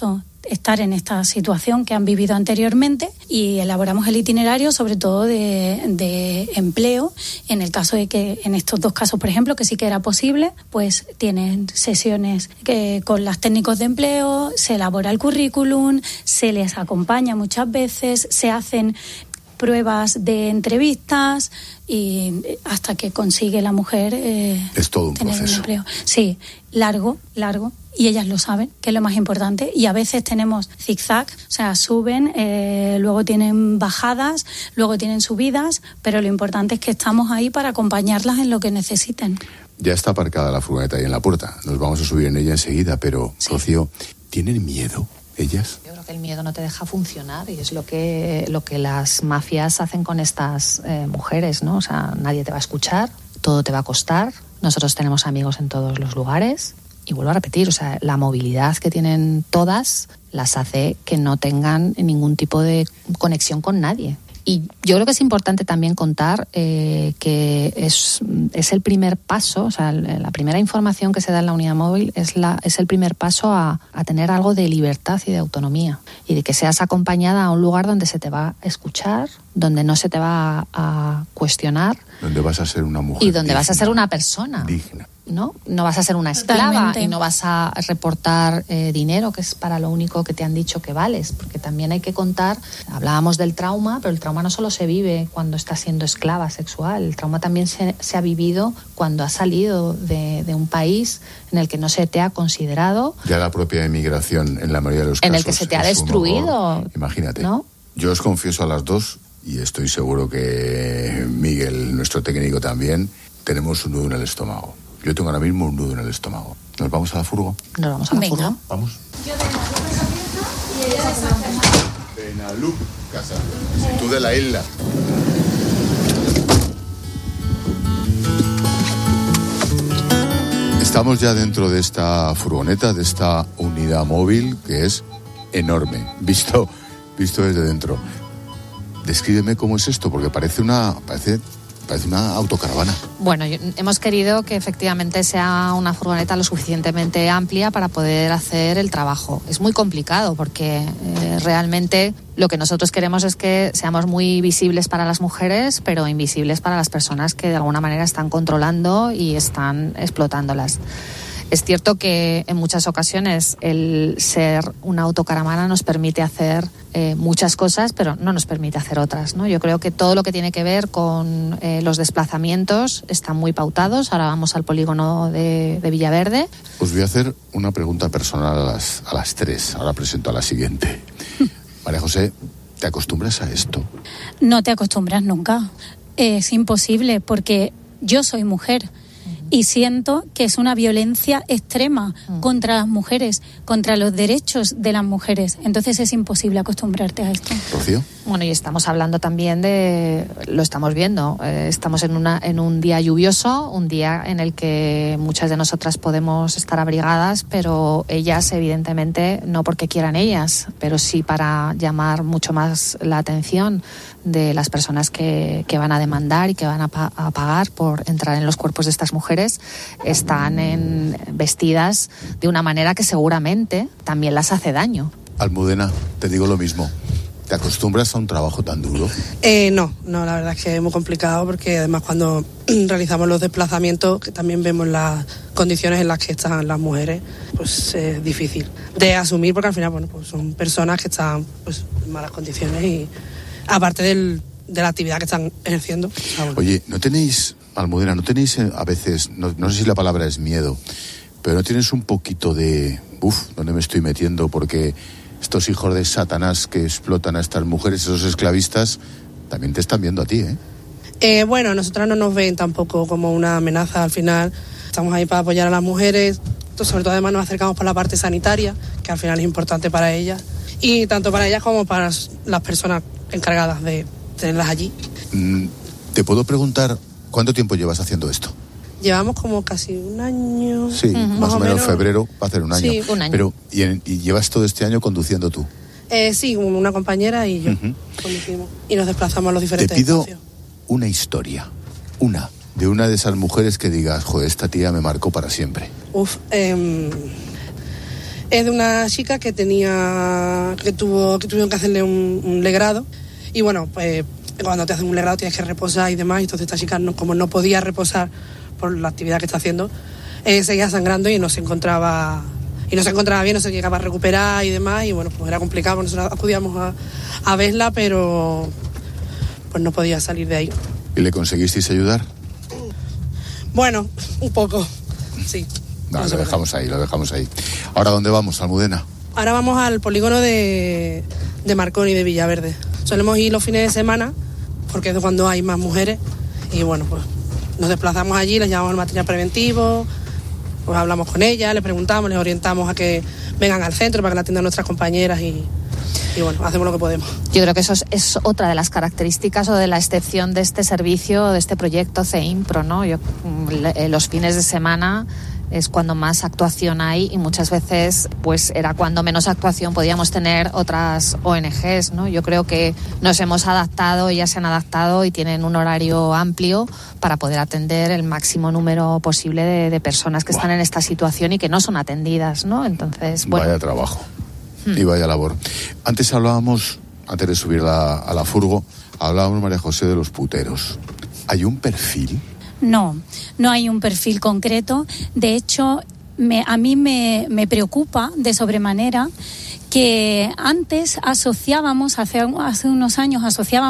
estar en esta situación que han vivido anteriormente, y elaboramos el itinerario sobre todo de empleo. En el caso de que, en estos 2 casos, por ejemplo, que sí que era posible, pues tienen sesiones con los técnicos de empleo, se elabora el currículum, se les acompaña muchas veces, se hacen pruebas de entrevistas y hasta que consigue la mujer es todo un tener proceso. un empleo. Sí, largo, y ellas lo saben, que es lo más importante, y a veces tenemos zigzag, o sea, suben, luego tienen bajadas, luego tienen subidas, pero lo importante es que estamos ahí para acompañarlas en lo que necesiten. Ya está aparcada la furgoneta ahí en la puerta, nos vamos a subir en ella enseguida, pero sí. Rocío, ¿tienen miedo ellas? Yo creo que el miedo no te deja funcionar, y es lo que las mafias hacen con estas mujeres, ¿no? O sea, nadie te va a escuchar, todo te va a costar. Nosotros tenemos amigos en todos los lugares, y vuelvo a repetir, o sea, la movilidad que tienen todas las hace que no tengan ningún tipo de conexión con nadie. Y yo creo que es importante también contar que es el primer paso, o sea, la primera información que se da en la unidad móvil es el primer paso a tener algo de libertad y de autonomía, y de que seas acompañada a un lugar donde se te va a escuchar, donde no se te va a cuestionar. Donde vas a ser una mujer y donde digna, vas a ser una persona. Digna. ¿No? No vas a ser una esclava. Totalmente. Y no vas a reportar dinero, que es para lo único que te han dicho que vales, porque también hay que contar, hablábamos del trauma, pero el trauma no solo se vive cuando estás siendo esclava sexual, el trauma también se ha vivido cuando has salido de un país en el que no se te ha considerado. Ya la propia emigración, en la mayoría de los casos, en el que se te ha destruido. Imagínate, ¿no? Yo os confieso a las dos, y estoy seguro que Miguel, nuestro técnico, también, tenemos un nudo en el estómago. Yo tengo ahora mismo un nudo en el estómago. ¿Nos vamos a la furgo? Nos vamos a la furgo. Vamos. Benalú Casa. Y tú de la isla. Estamos ya dentro de esta furgoneta, de esta unidad móvil, que es enorme, visto desde dentro. Descríbeme cómo es esto, porque parece una autocaravana. Bueno, hemos querido que efectivamente sea una furgoneta lo suficientemente amplia para poder hacer el trabajo. Es muy complicado porque realmente lo que nosotros queremos es que seamos muy visibles para las mujeres, pero invisibles para las personas que de alguna manera están controlando y están explotándolas. Es cierto que en muchas ocasiones el ser una autocaravana nos permite hacer muchas cosas, pero no nos permite hacer otras, ¿no? Yo creo que todo lo que tiene que ver con los desplazamientos están muy pautados. Ahora vamos al polígono de Villaverde. Os voy a hacer una pregunta personal a las 3. Ahora presento a la siguiente. María José, ¿te acostumbras a esto? No te acostumbras nunca. Es imposible porque yo soy mujer. Y siento que es una violencia extrema contra las mujeres, contra los derechos de las mujeres. Entonces es imposible acostumbrarte a esto. ¿Rocío? Bueno, y estamos hablando también lo estamos viendo, estamos en un día lluvioso, un día en el que muchas de nosotras podemos estar abrigadas, pero ellas evidentemente no porque quieran ellas, pero sí para llamar mucho más la atención de las personas que van a demandar y que van a pagar por entrar en los cuerpos de estas mujeres. Están vestidas de una manera que seguramente también las hace daño. Almudena, te digo lo mismo. ¿Te acostumbras a un trabajo tan duro? No, la verdad es que es muy complicado porque además cuando realizamos los desplazamientos, que también vemos las condiciones en las que están las mujeres, pues es difícil de asumir porque al final, bueno, pues son personas que están pues en malas condiciones y aparte de la actividad que están ejerciendo. Oye, ¿no tenéis, Almudena, a veces, no sé si la palabra es miedo, pero no tienes un poquito de, ¿dónde me estoy metiendo? Porque estos hijos de Satanás que explotan a estas mujeres, esos esclavistas, también te están viendo a ti, ¿eh? Bueno, nosotras no nos ven tampoco como una amenaza. Al final estamos ahí para apoyar a las mujeres. Sobre todo además nos acercamos por la parte sanitaria, que al final es importante para ellas. Y tanto para ellas como para las personas encargadas de tenerlas allí. ¿Te puedo preguntar cuánto tiempo llevas haciendo esto? Llevamos como casi un año. Sí, más o menos febrero va a hacer un año. Sí, un año. Pero, ¿y llevas todo este año conduciendo tú? Sí, una compañera y yo conducimos. Y nos desplazamos a los diferentes espacios. Te pido una historia, de una de esas mujeres que digas, joder, esta tía me marcó para siempre. Es de una chica que tuvieron que hacerle un legrado. Y bueno, pues cuando te hacen un legrado tienes que reposar y demás. Y entonces esta chica, como no podía reposar por la actividad que está haciendo, seguía sangrando y no se encontraba bien, no se llegaba a recuperar y demás. Y bueno, pues era complicado. Nosotros acudíamos a verla, pero pues no podía salir de ahí. ¿Y le conseguisteis ayudar? Bueno, un poco, sí. No, lo dejamos ahí. ¿Ahora dónde vamos, Almudena? Ahora vamos al polígono de Marconi, de Villaverde. Solemos ir los fines de semana, porque es cuando hay más mujeres. Y bueno, pues nos desplazamos allí, les llevamos el material preventivo, pues hablamos con ellas, les preguntamos, les orientamos a que vengan al centro para que la atiendan nuestras compañeras y bueno, hacemos lo que podemos. Yo creo que eso es otra de las características o de la excepción de este servicio, de este proyecto CEIMPRO, ¿no? Los fines de semana es cuando más actuación hay y muchas veces pues era cuando menos actuación podíamos tener otras ONGs, ¿no? Yo creo que nos hemos adaptado, ellas se han adaptado y tienen un horario amplio para poder atender el máximo número posible de personas que están en esta situación y que no son atendidas, ¿no? Entonces, bueno. Vaya trabajo y vaya labor. Antes de subir a la furgo, hablábamos, María José, de los puteros. ¿Hay un perfil? No hay un perfil concreto. De hecho, a mí me preocupa de sobremanera que antes asociábamos, hace unos años,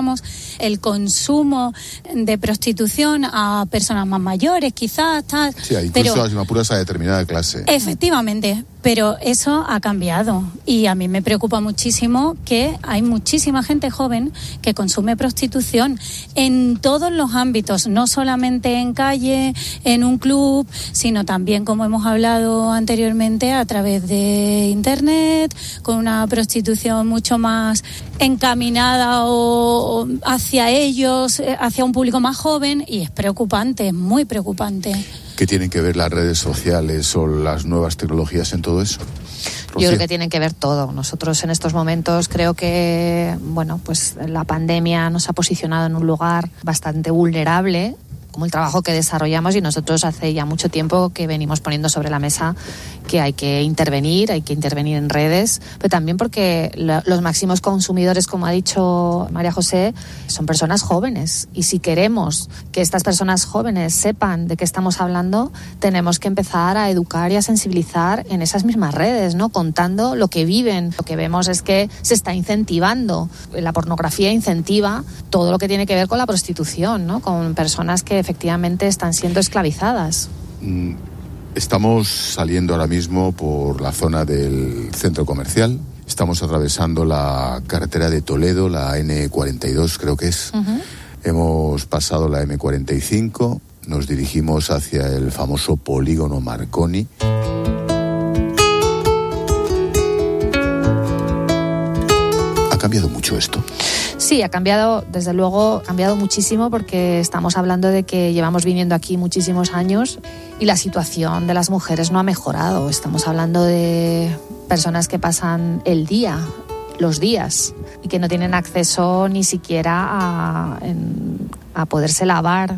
el consumo de prostitución a personas más mayores, quizás, tal. Sí, incluso si me apuras a determinada clase. Efectivamente, pero eso ha cambiado y a mí me preocupa muchísimo que hay muchísima gente joven que consume prostitución en todos los ámbitos, no solamente en calle, en un club, sino también, como hemos hablado anteriormente, a través de internet, con una prostitución mucho más encaminada o hacia ellos, hacia un público más joven, y es preocupante, es muy preocupante. ¿Qué tienen que ver las redes sociales o las nuevas tecnologías en todo eso? Yo creo que tienen que ver todo. Nosotros en estos momentos creo que, bueno, pues la pandemia nos ha posicionado en un lugar bastante vulnerable, como el trabajo que desarrollamos, y nosotros hace ya mucho tiempo que venimos poniendo sobre la mesa que hay que intervenir en redes, pero también porque los máximos consumidores, como ha dicho María José, son personas jóvenes, y si queremos que estas personas jóvenes sepan de qué estamos hablando, tenemos que empezar a educar y a sensibilizar en esas mismas redes, ¿no? Contando lo que viven. Lo que vemos es que se está incentivando, la pornografía incentiva todo lo que tiene que ver con la prostitución, ¿no? Con personas que efectivamente están siendo esclavizadas. Estamos saliendo ahora mismo por la zona del centro comercial. Estamos atravesando la carretera de Toledo, la N42 creo que es. Uh-huh. Hemos pasado la M45, nos dirigimos hacia el famoso polígono Marconi. ¿Ha cambiado mucho esto? Sí, ha cambiado, desde luego, ha cambiado muchísimo, porque estamos hablando de que llevamos viniendo aquí muchísimos años y la situación de las mujeres no ha mejorado. Estamos hablando de personas que pasan los días, y que no tienen acceso ni siquiera a poderse lavar.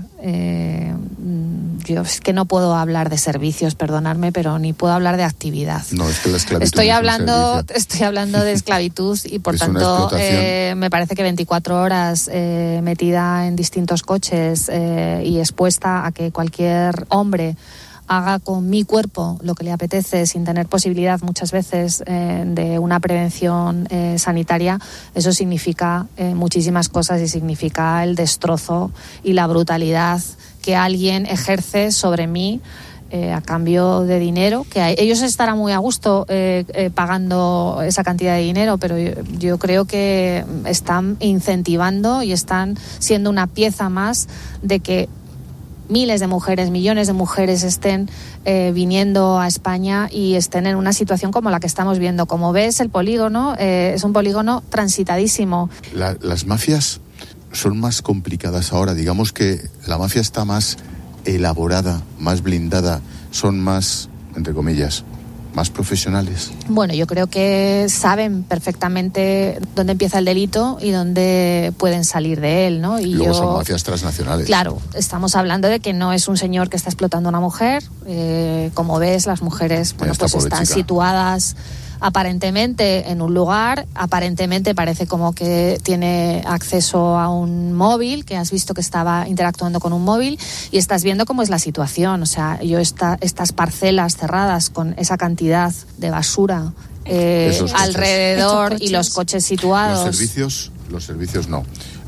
Yo es que no puedo hablar de servicios, perdonadme, pero ni puedo hablar de actividad. No, es que la esclavitud estoy hablando de esclavitud y por tanto me parece que 24 horas metida en distintos coches y expuesta a que cualquier hombre haga con mi cuerpo lo que le apetece, sin tener posibilidad muchas veces de una prevención sanitaria, eso significa muchísimas cosas, y significa el destrozo y la brutalidad que alguien ejerce sobre mí a cambio de dinero, que ellos estarán muy a gusto pagando esa cantidad de dinero, pero yo creo que están incentivando y están siendo una pieza más de que miles de mujeres, millones de mujeres estén viniendo a España y estén en una situación como la que estamos viendo. Como ves, el polígono es un polígono transitadísimo. Las mafias son más complicadas ahora. Digamos que la mafia está más elaborada, más blindada, son más, entre comillas, más profesionales? Bueno, yo creo que saben perfectamente dónde empieza el delito y dónde pueden salir de él, ¿no? Y luego son mafias transnacionales. Claro, estamos hablando de que no es un señor que está explotando a una mujer. Como ves, las mujeres pues están situadas aparentemente en un lugar, aparentemente parece como que tiene acceso a un móvil, que has visto que estaba interactuando con un móvil, y estás viendo cómo es la situación. O sea, estas parcelas cerradas con esa cantidad de basura alrededor y los coches situados. Los servicios no.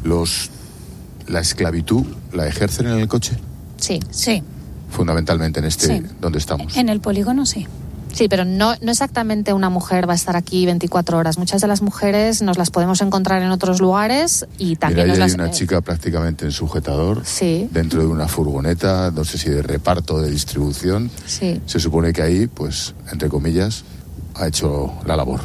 La esclavitud, ¿la ejercen en el coche? Sí. Fundamentalmente donde estamos. En el polígono sí. Sí, pero no exactamente una mujer va a estar aquí 24 horas. Muchas de las mujeres nos las podemos encontrar en otros lugares y también hay una chica prácticamente en sujetador, dentro de una furgoneta, no sé si de reparto o de distribución. Sí. Se supone que ahí, pues, entre comillas, ha hecho la labor.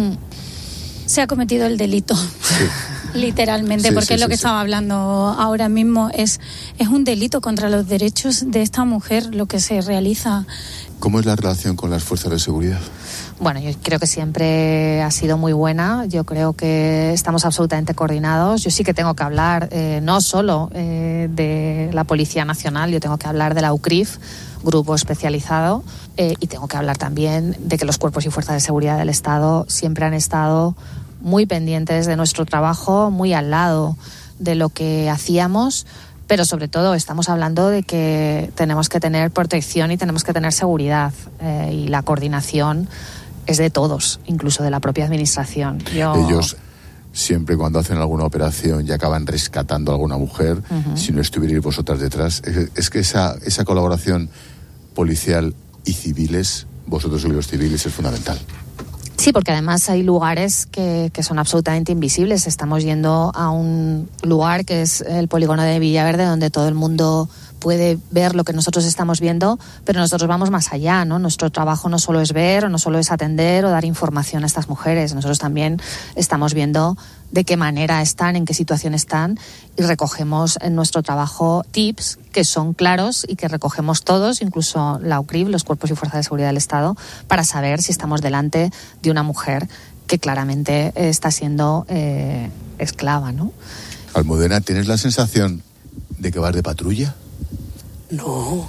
Se ha cometido el delito. Literalmente, porque es lo que estaba hablando ahora mismo, es un delito contra los derechos de esta mujer lo que se realiza. ¿Cómo es la relación con las fuerzas de seguridad? Bueno, yo creo que siempre ha sido muy buena. Yo creo que estamos absolutamente coordinados. Yo sí que tengo que hablar no solo de la Policía Nacional, yo tengo que hablar de la UCRIF, grupo especializado, y tengo que hablar también de que los cuerpos y fuerzas de seguridad del Estado siempre han estado muy pendientes de nuestro trabajo, muy al lado de lo que hacíamos. Pero sobre todo estamos hablando de que tenemos que tener protección y tenemos que tener seguridad, y la coordinación es de todos, incluso de la propia administración. Ellos siempre cuando hacen alguna operación y acaban rescatando a alguna mujer, si no estuvierais vosotras detrás, es que esa colaboración policial y civiles, vosotros y los civiles, es fundamental. Sí, porque además hay lugares que son absolutamente invisibles. Estamos yendo a un lugar que es el polígono de Villaverde, donde todo el mundo puede ver lo que nosotros estamos viendo, pero nosotros vamos más allá, ¿no? Nuestro trabajo no solo es ver, o no solo es atender o dar información a estas mujeres. Nosotros también estamos viendo de qué manera están, en qué situación están, y recogemos en nuestro trabajo tips que son claros y que recogemos todos, incluso la UCRIF, los Cuerpos y Fuerzas de Seguridad del Estado, para saber si estamos delante de una mujer que claramente está siendo esclava, ¿no? Almudena, ¿tienes la sensación de que vas de patrulla? No.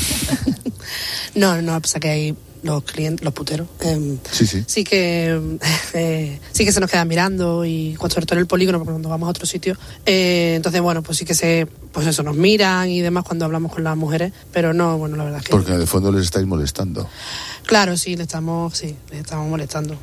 no, pasa que hay los clientes, los puteros. Sí que se nos quedan mirando, y sobre todo en el polígono, porque cuando vamos a otro sitio, entonces bueno, pues sí que nos miran y demás cuando hablamos con las mujeres, pero no, bueno, la verdad es que... Porque en el fondo les estáis molestando. Claro, sí, les estamos molestando.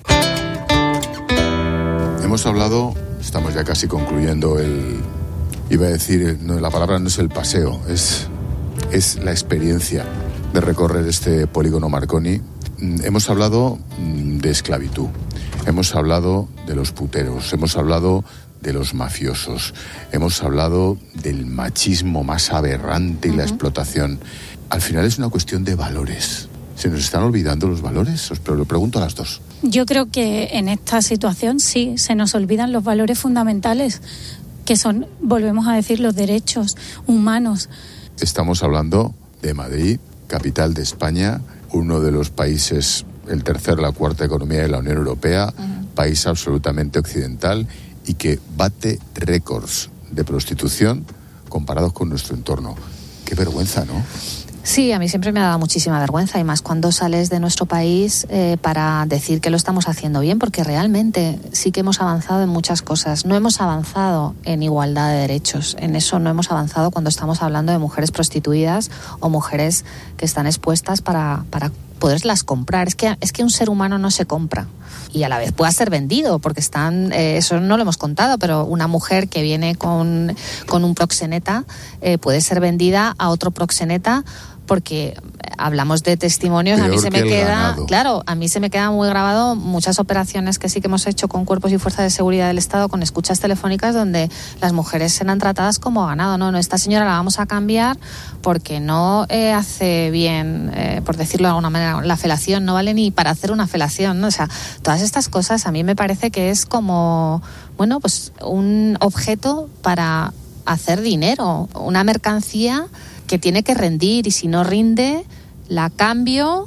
Hemos hablado, estamos ya casi concluyendo iba a decir, no, la palabra no es el paseo, es la experiencia de recorrer este polígono Marconi. Hemos hablado de esclavitud, hemos hablado de los puteros, hemos hablado de los mafiosos, hemos hablado del machismo más aberrante y la explotación. Al final es una cuestión de valores. ¿Se nos están olvidando los valores? Os lo pregunto a las dos. Yo creo que en esta situación sí, se nos olvidan los valores fundamentales, que son, volvemos a decir, los derechos humanos. Estamos hablando de Madrid, capital de España, uno de los países, la cuarta economía de la Unión Europea, país absolutamente occidental y que bate récords de prostitución comparados con nuestro entorno. Qué vergüenza, ¿no? Sí, a mí siempre me ha dado muchísima vergüenza, y más cuando sales de nuestro país para decir que lo estamos haciendo bien, porque realmente sí que hemos avanzado en muchas cosas. No hemos avanzado en igualdad de derechos, en eso no hemos avanzado cuando estamos hablando de mujeres prostituidas o mujeres que están expuestas para poderlas comprar. Es que un ser humano no se compra, y a la vez pueda ser vendido, porque eso no lo hemos contado, pero una mujer que viene con un proxeneta puede ser vendida a otro proxeneta, porque hablamos de testimonios. Peor a mí se me queda ganado. Claro, a mí se me queda muy grabado muchas operaciones que sí que hemos hecho con cuerpos y fuerzas de seguridad del Estado, con escuchas telefónicas, donde las mujeres eran tratadas como ganado. No, esta señora la vamos a cambiar porque no hace bien, por decirlo de alguna manera, la felación, no vale ni para hacer una felación, ¿no? O sea, todas estas cosas a mí me parece que es como, bueno, pues un objeto para hacer dinero, una mercancía que tiene que rendir, y si no rinde, la cambio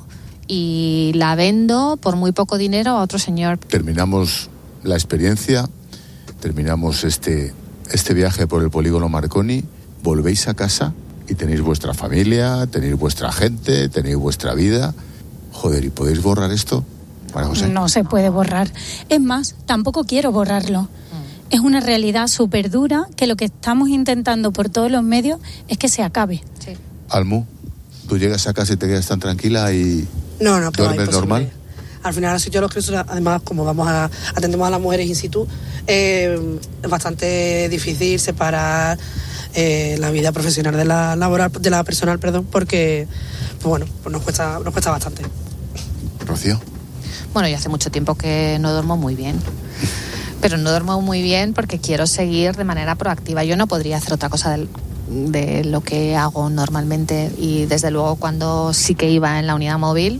y la vendo por muy poco dinero a otro señor. Terminamos la experiencia, terminamos este viaje por el polígono Marconi, volvéis a casa y tenéis vuestra familia, tenéis vuestra gente, tenéis vuestra vida. Joder, ¿y podéis borrar esto, María José? No se puede borrar. Es más, tampoco quiero borrarlo. Es una realidad súper dura que lo que estamos intentando por todos los medios es que se acabe. Sí. Almu, tú llegas a casa y te quedas tan tranquila y No, duermes normal. Al final, así yo los creo, además, como atendemos a las mujeres in situ, es bastante difícil separar la vida profesional de la laboral, de la personal, porque pues nos cuesta bastante. Rocío. Bueno, yo hace mucho tiempo que no duermo muy bien. Pero no duermo muy bien porque quiero seguir de manera proactiva. Yo no podría hacer otra cosa de lo que hago normalmente, y desde luego cuando sí que iba en la unidad móvil,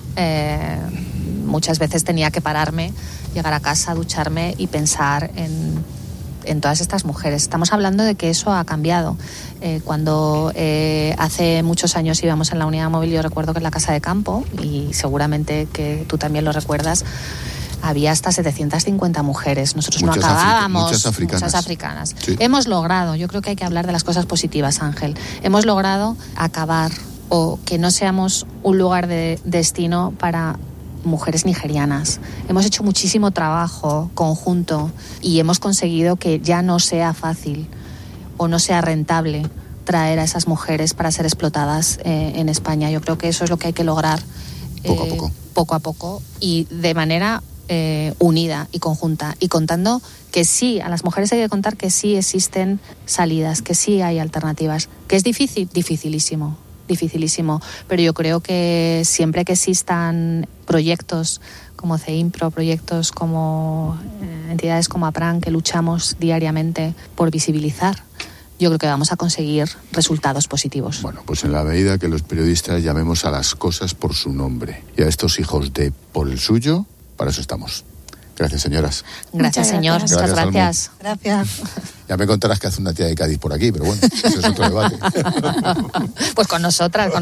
muchas veces tenía que pararme, llegar a casa, ducharme y pensar en todas estas mujeres. Estamos hablando de que eso ha cambiado. Cuando hace muchos años íbamos en la unidad móvil, yo recuerdo que en la casa de campo, y seguramente que tú también lo recuerdas, había hasta 750 mujeres. Nosotros no acabábamos. Muchas africanas. Sí. Hemos logrado, yo creo que hay que hablar de las cosas positivas, Ángel. Hemos logrado acabar, o que no seamos un lugar de destino para mujeres nigerianas. Hemos hecho muchísimo trabajo conjunto y hemos conseguido que ya no sea fácil o no sea rentable traer a esas mujeres para ser explotadas en España. Yo creo que eso es lo que hay que lograr poco a poco y de manera unida y conjunta, y contando que sí, a las mujeres hay que contar que sí existen salidas, que sí hay alternativas, que es difícil, dificilísimo, pero yo creo que siempre que existan proyectos como CEIMPRO, proyectos como entidades como APRAN, que luchamos diariamente por visibilizar, yo creo que vamos a conseguir resultados positivos. Bueno, pues en la medida que los periodistas llamemos a las cosas por su nombre y a estos hijos de por el suyo, para eso estamos. Gracias, señoras. Gracias, señor. Muchas gracias. Gracias. Ya me contarás que hace una tía de Cádiz por aquí, pero bueno, ese es otro debate. Pues con nosotras.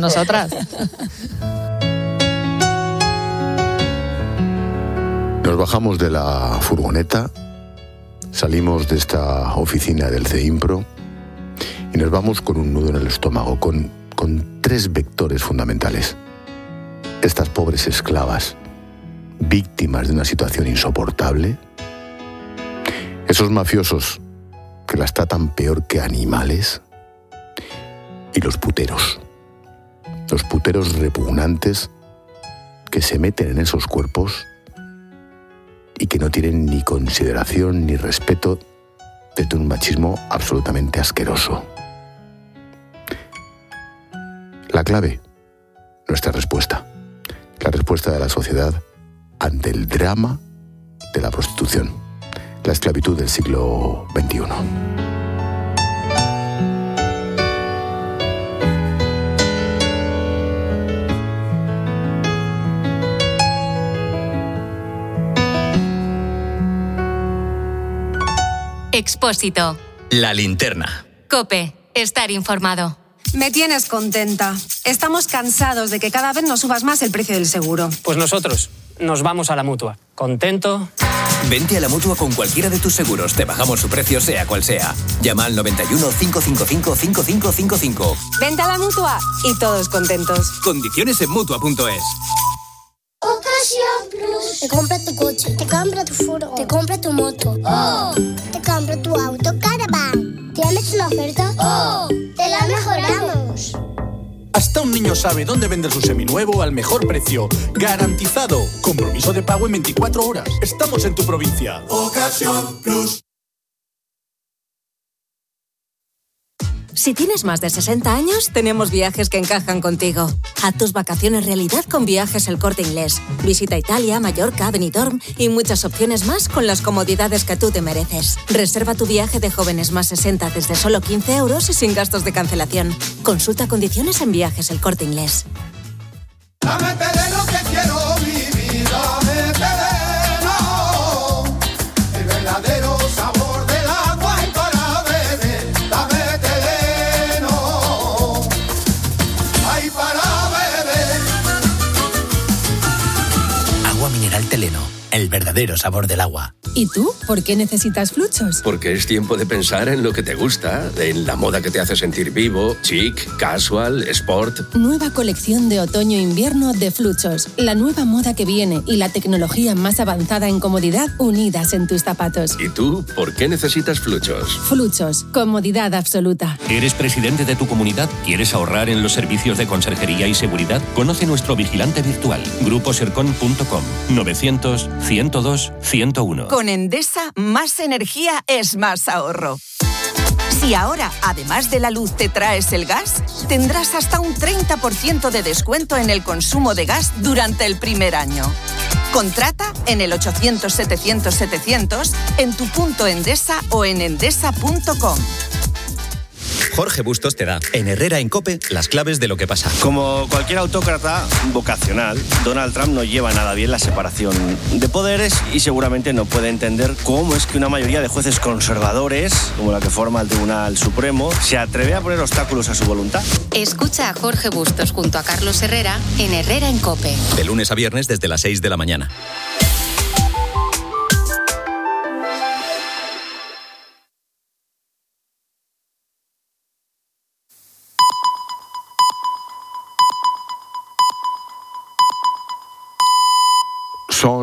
Nos bajamos de la furgoneta, salimos de esta oficina del CEIMPRO y nos vamos con un nudo en el estómago, con 3 vectores fundamentales. Estas pobres esclavas, víctimas de una situación insoportable, esos mafiosos que las tratan peor que animales, y los puteros repugnantes que se meten en esos cuerpos y que no tienen ni consideración ni respeto desde un machismo absolutamente asqueroso. La clave, nuestra respuesta, la respuesta de la sociedad ante el drama de la prostitución, la esclavitud del siglo XXI. Expósito. La linterna. COPE. Estar informado. Me tienes contenta. Estamos cansados de que cada vez nos subas más el precio del seguro. Pues nosotros nos vamos a la Mutua. ¿Contento? Vente a la Mutua con cualquiera de tus seguros. Te bajamos su precio sea cual sea. Llama al 91 555 5555. Vente a la Mutua y todos contentos. Condiciones en Mutua.es. Ocasión Plus. Te compra tu coche, te compra tu furgo, te compra tu moto. ¡Oh! Te compra tu auto Caravan. ¿Tienes una oferta? ¡Oh! ¡Te la mejoramos! Hasta un niño sabe dónde vender su seminuevo al mejor precio. ¡Garantizado! Compromiso de pago en 24 horas. Estamos en tu provincia. Ocasión Plus. Si tienes más de 60 años, tenemos viajes que encajan contigo. Haz tus vacaciones realidad con Viajes El Corte Inglés. Visita Italia, Mallorca, Benidorm y muchas opciones más con las comodidades que tú te mereces. Reserva tu viaje de jóvenes más 60 desde solo 15 euros y sin gastos de cancelación. Consulta condiciones en Viajes El Corte Inglés. Dame terreno que quiero vivir, dame terreno, el verdadero sabor del agua y para beber, dame terreno, ay para beber, Agua mineral Teleno, el verdadero sabor del agua. ¿Y tú? ¿Por qué necesitas Fluchos? Porque es tiempo de pensar en lo que te gusta, en la moda que te hace sentir vivo, chic, casual, sport. Nueva colección de otoño-invierno de Fluchos. La nueva moda que viene y la tecnología más avanzada en comodidad unidas en tus zapatos. ¿Y tú, por qué necesitas Fluchos? Fluchos, comodidad absoluta. ¿Eres presidente de tu comunidad? ¿Quieres ahorrar en los servicios de conserjería y seguridad? Conoce nuestro vigilante virtual, gruposercon.com, 900-102-101. Con Endesa, más energía es más ahorro. Si ahora, además de la luz, te traes el gas, tendrás hasta un 30% de descuento en el consumo de gas durante el primer año. Contrata en el 800-700-700, en tu punto Endesa o en endesa.com. Jorge Bustos te da, en Herrera en COPE, las claves de lo que pasa. Como cualquier autócrata vocacional, Donald Trump no lleva nada bien la separación de poderes y seguramente no puede entender cómo es que una mayoría de jueces conservadores, como la que forma el Tribunal Supremo, se atreve a poner obstáculos a su voluntad. Escucha a Jorge Bustos junto a Carlos Herrera en Herrera en COPE. De lunes a viernes desde las 6 de la mañana.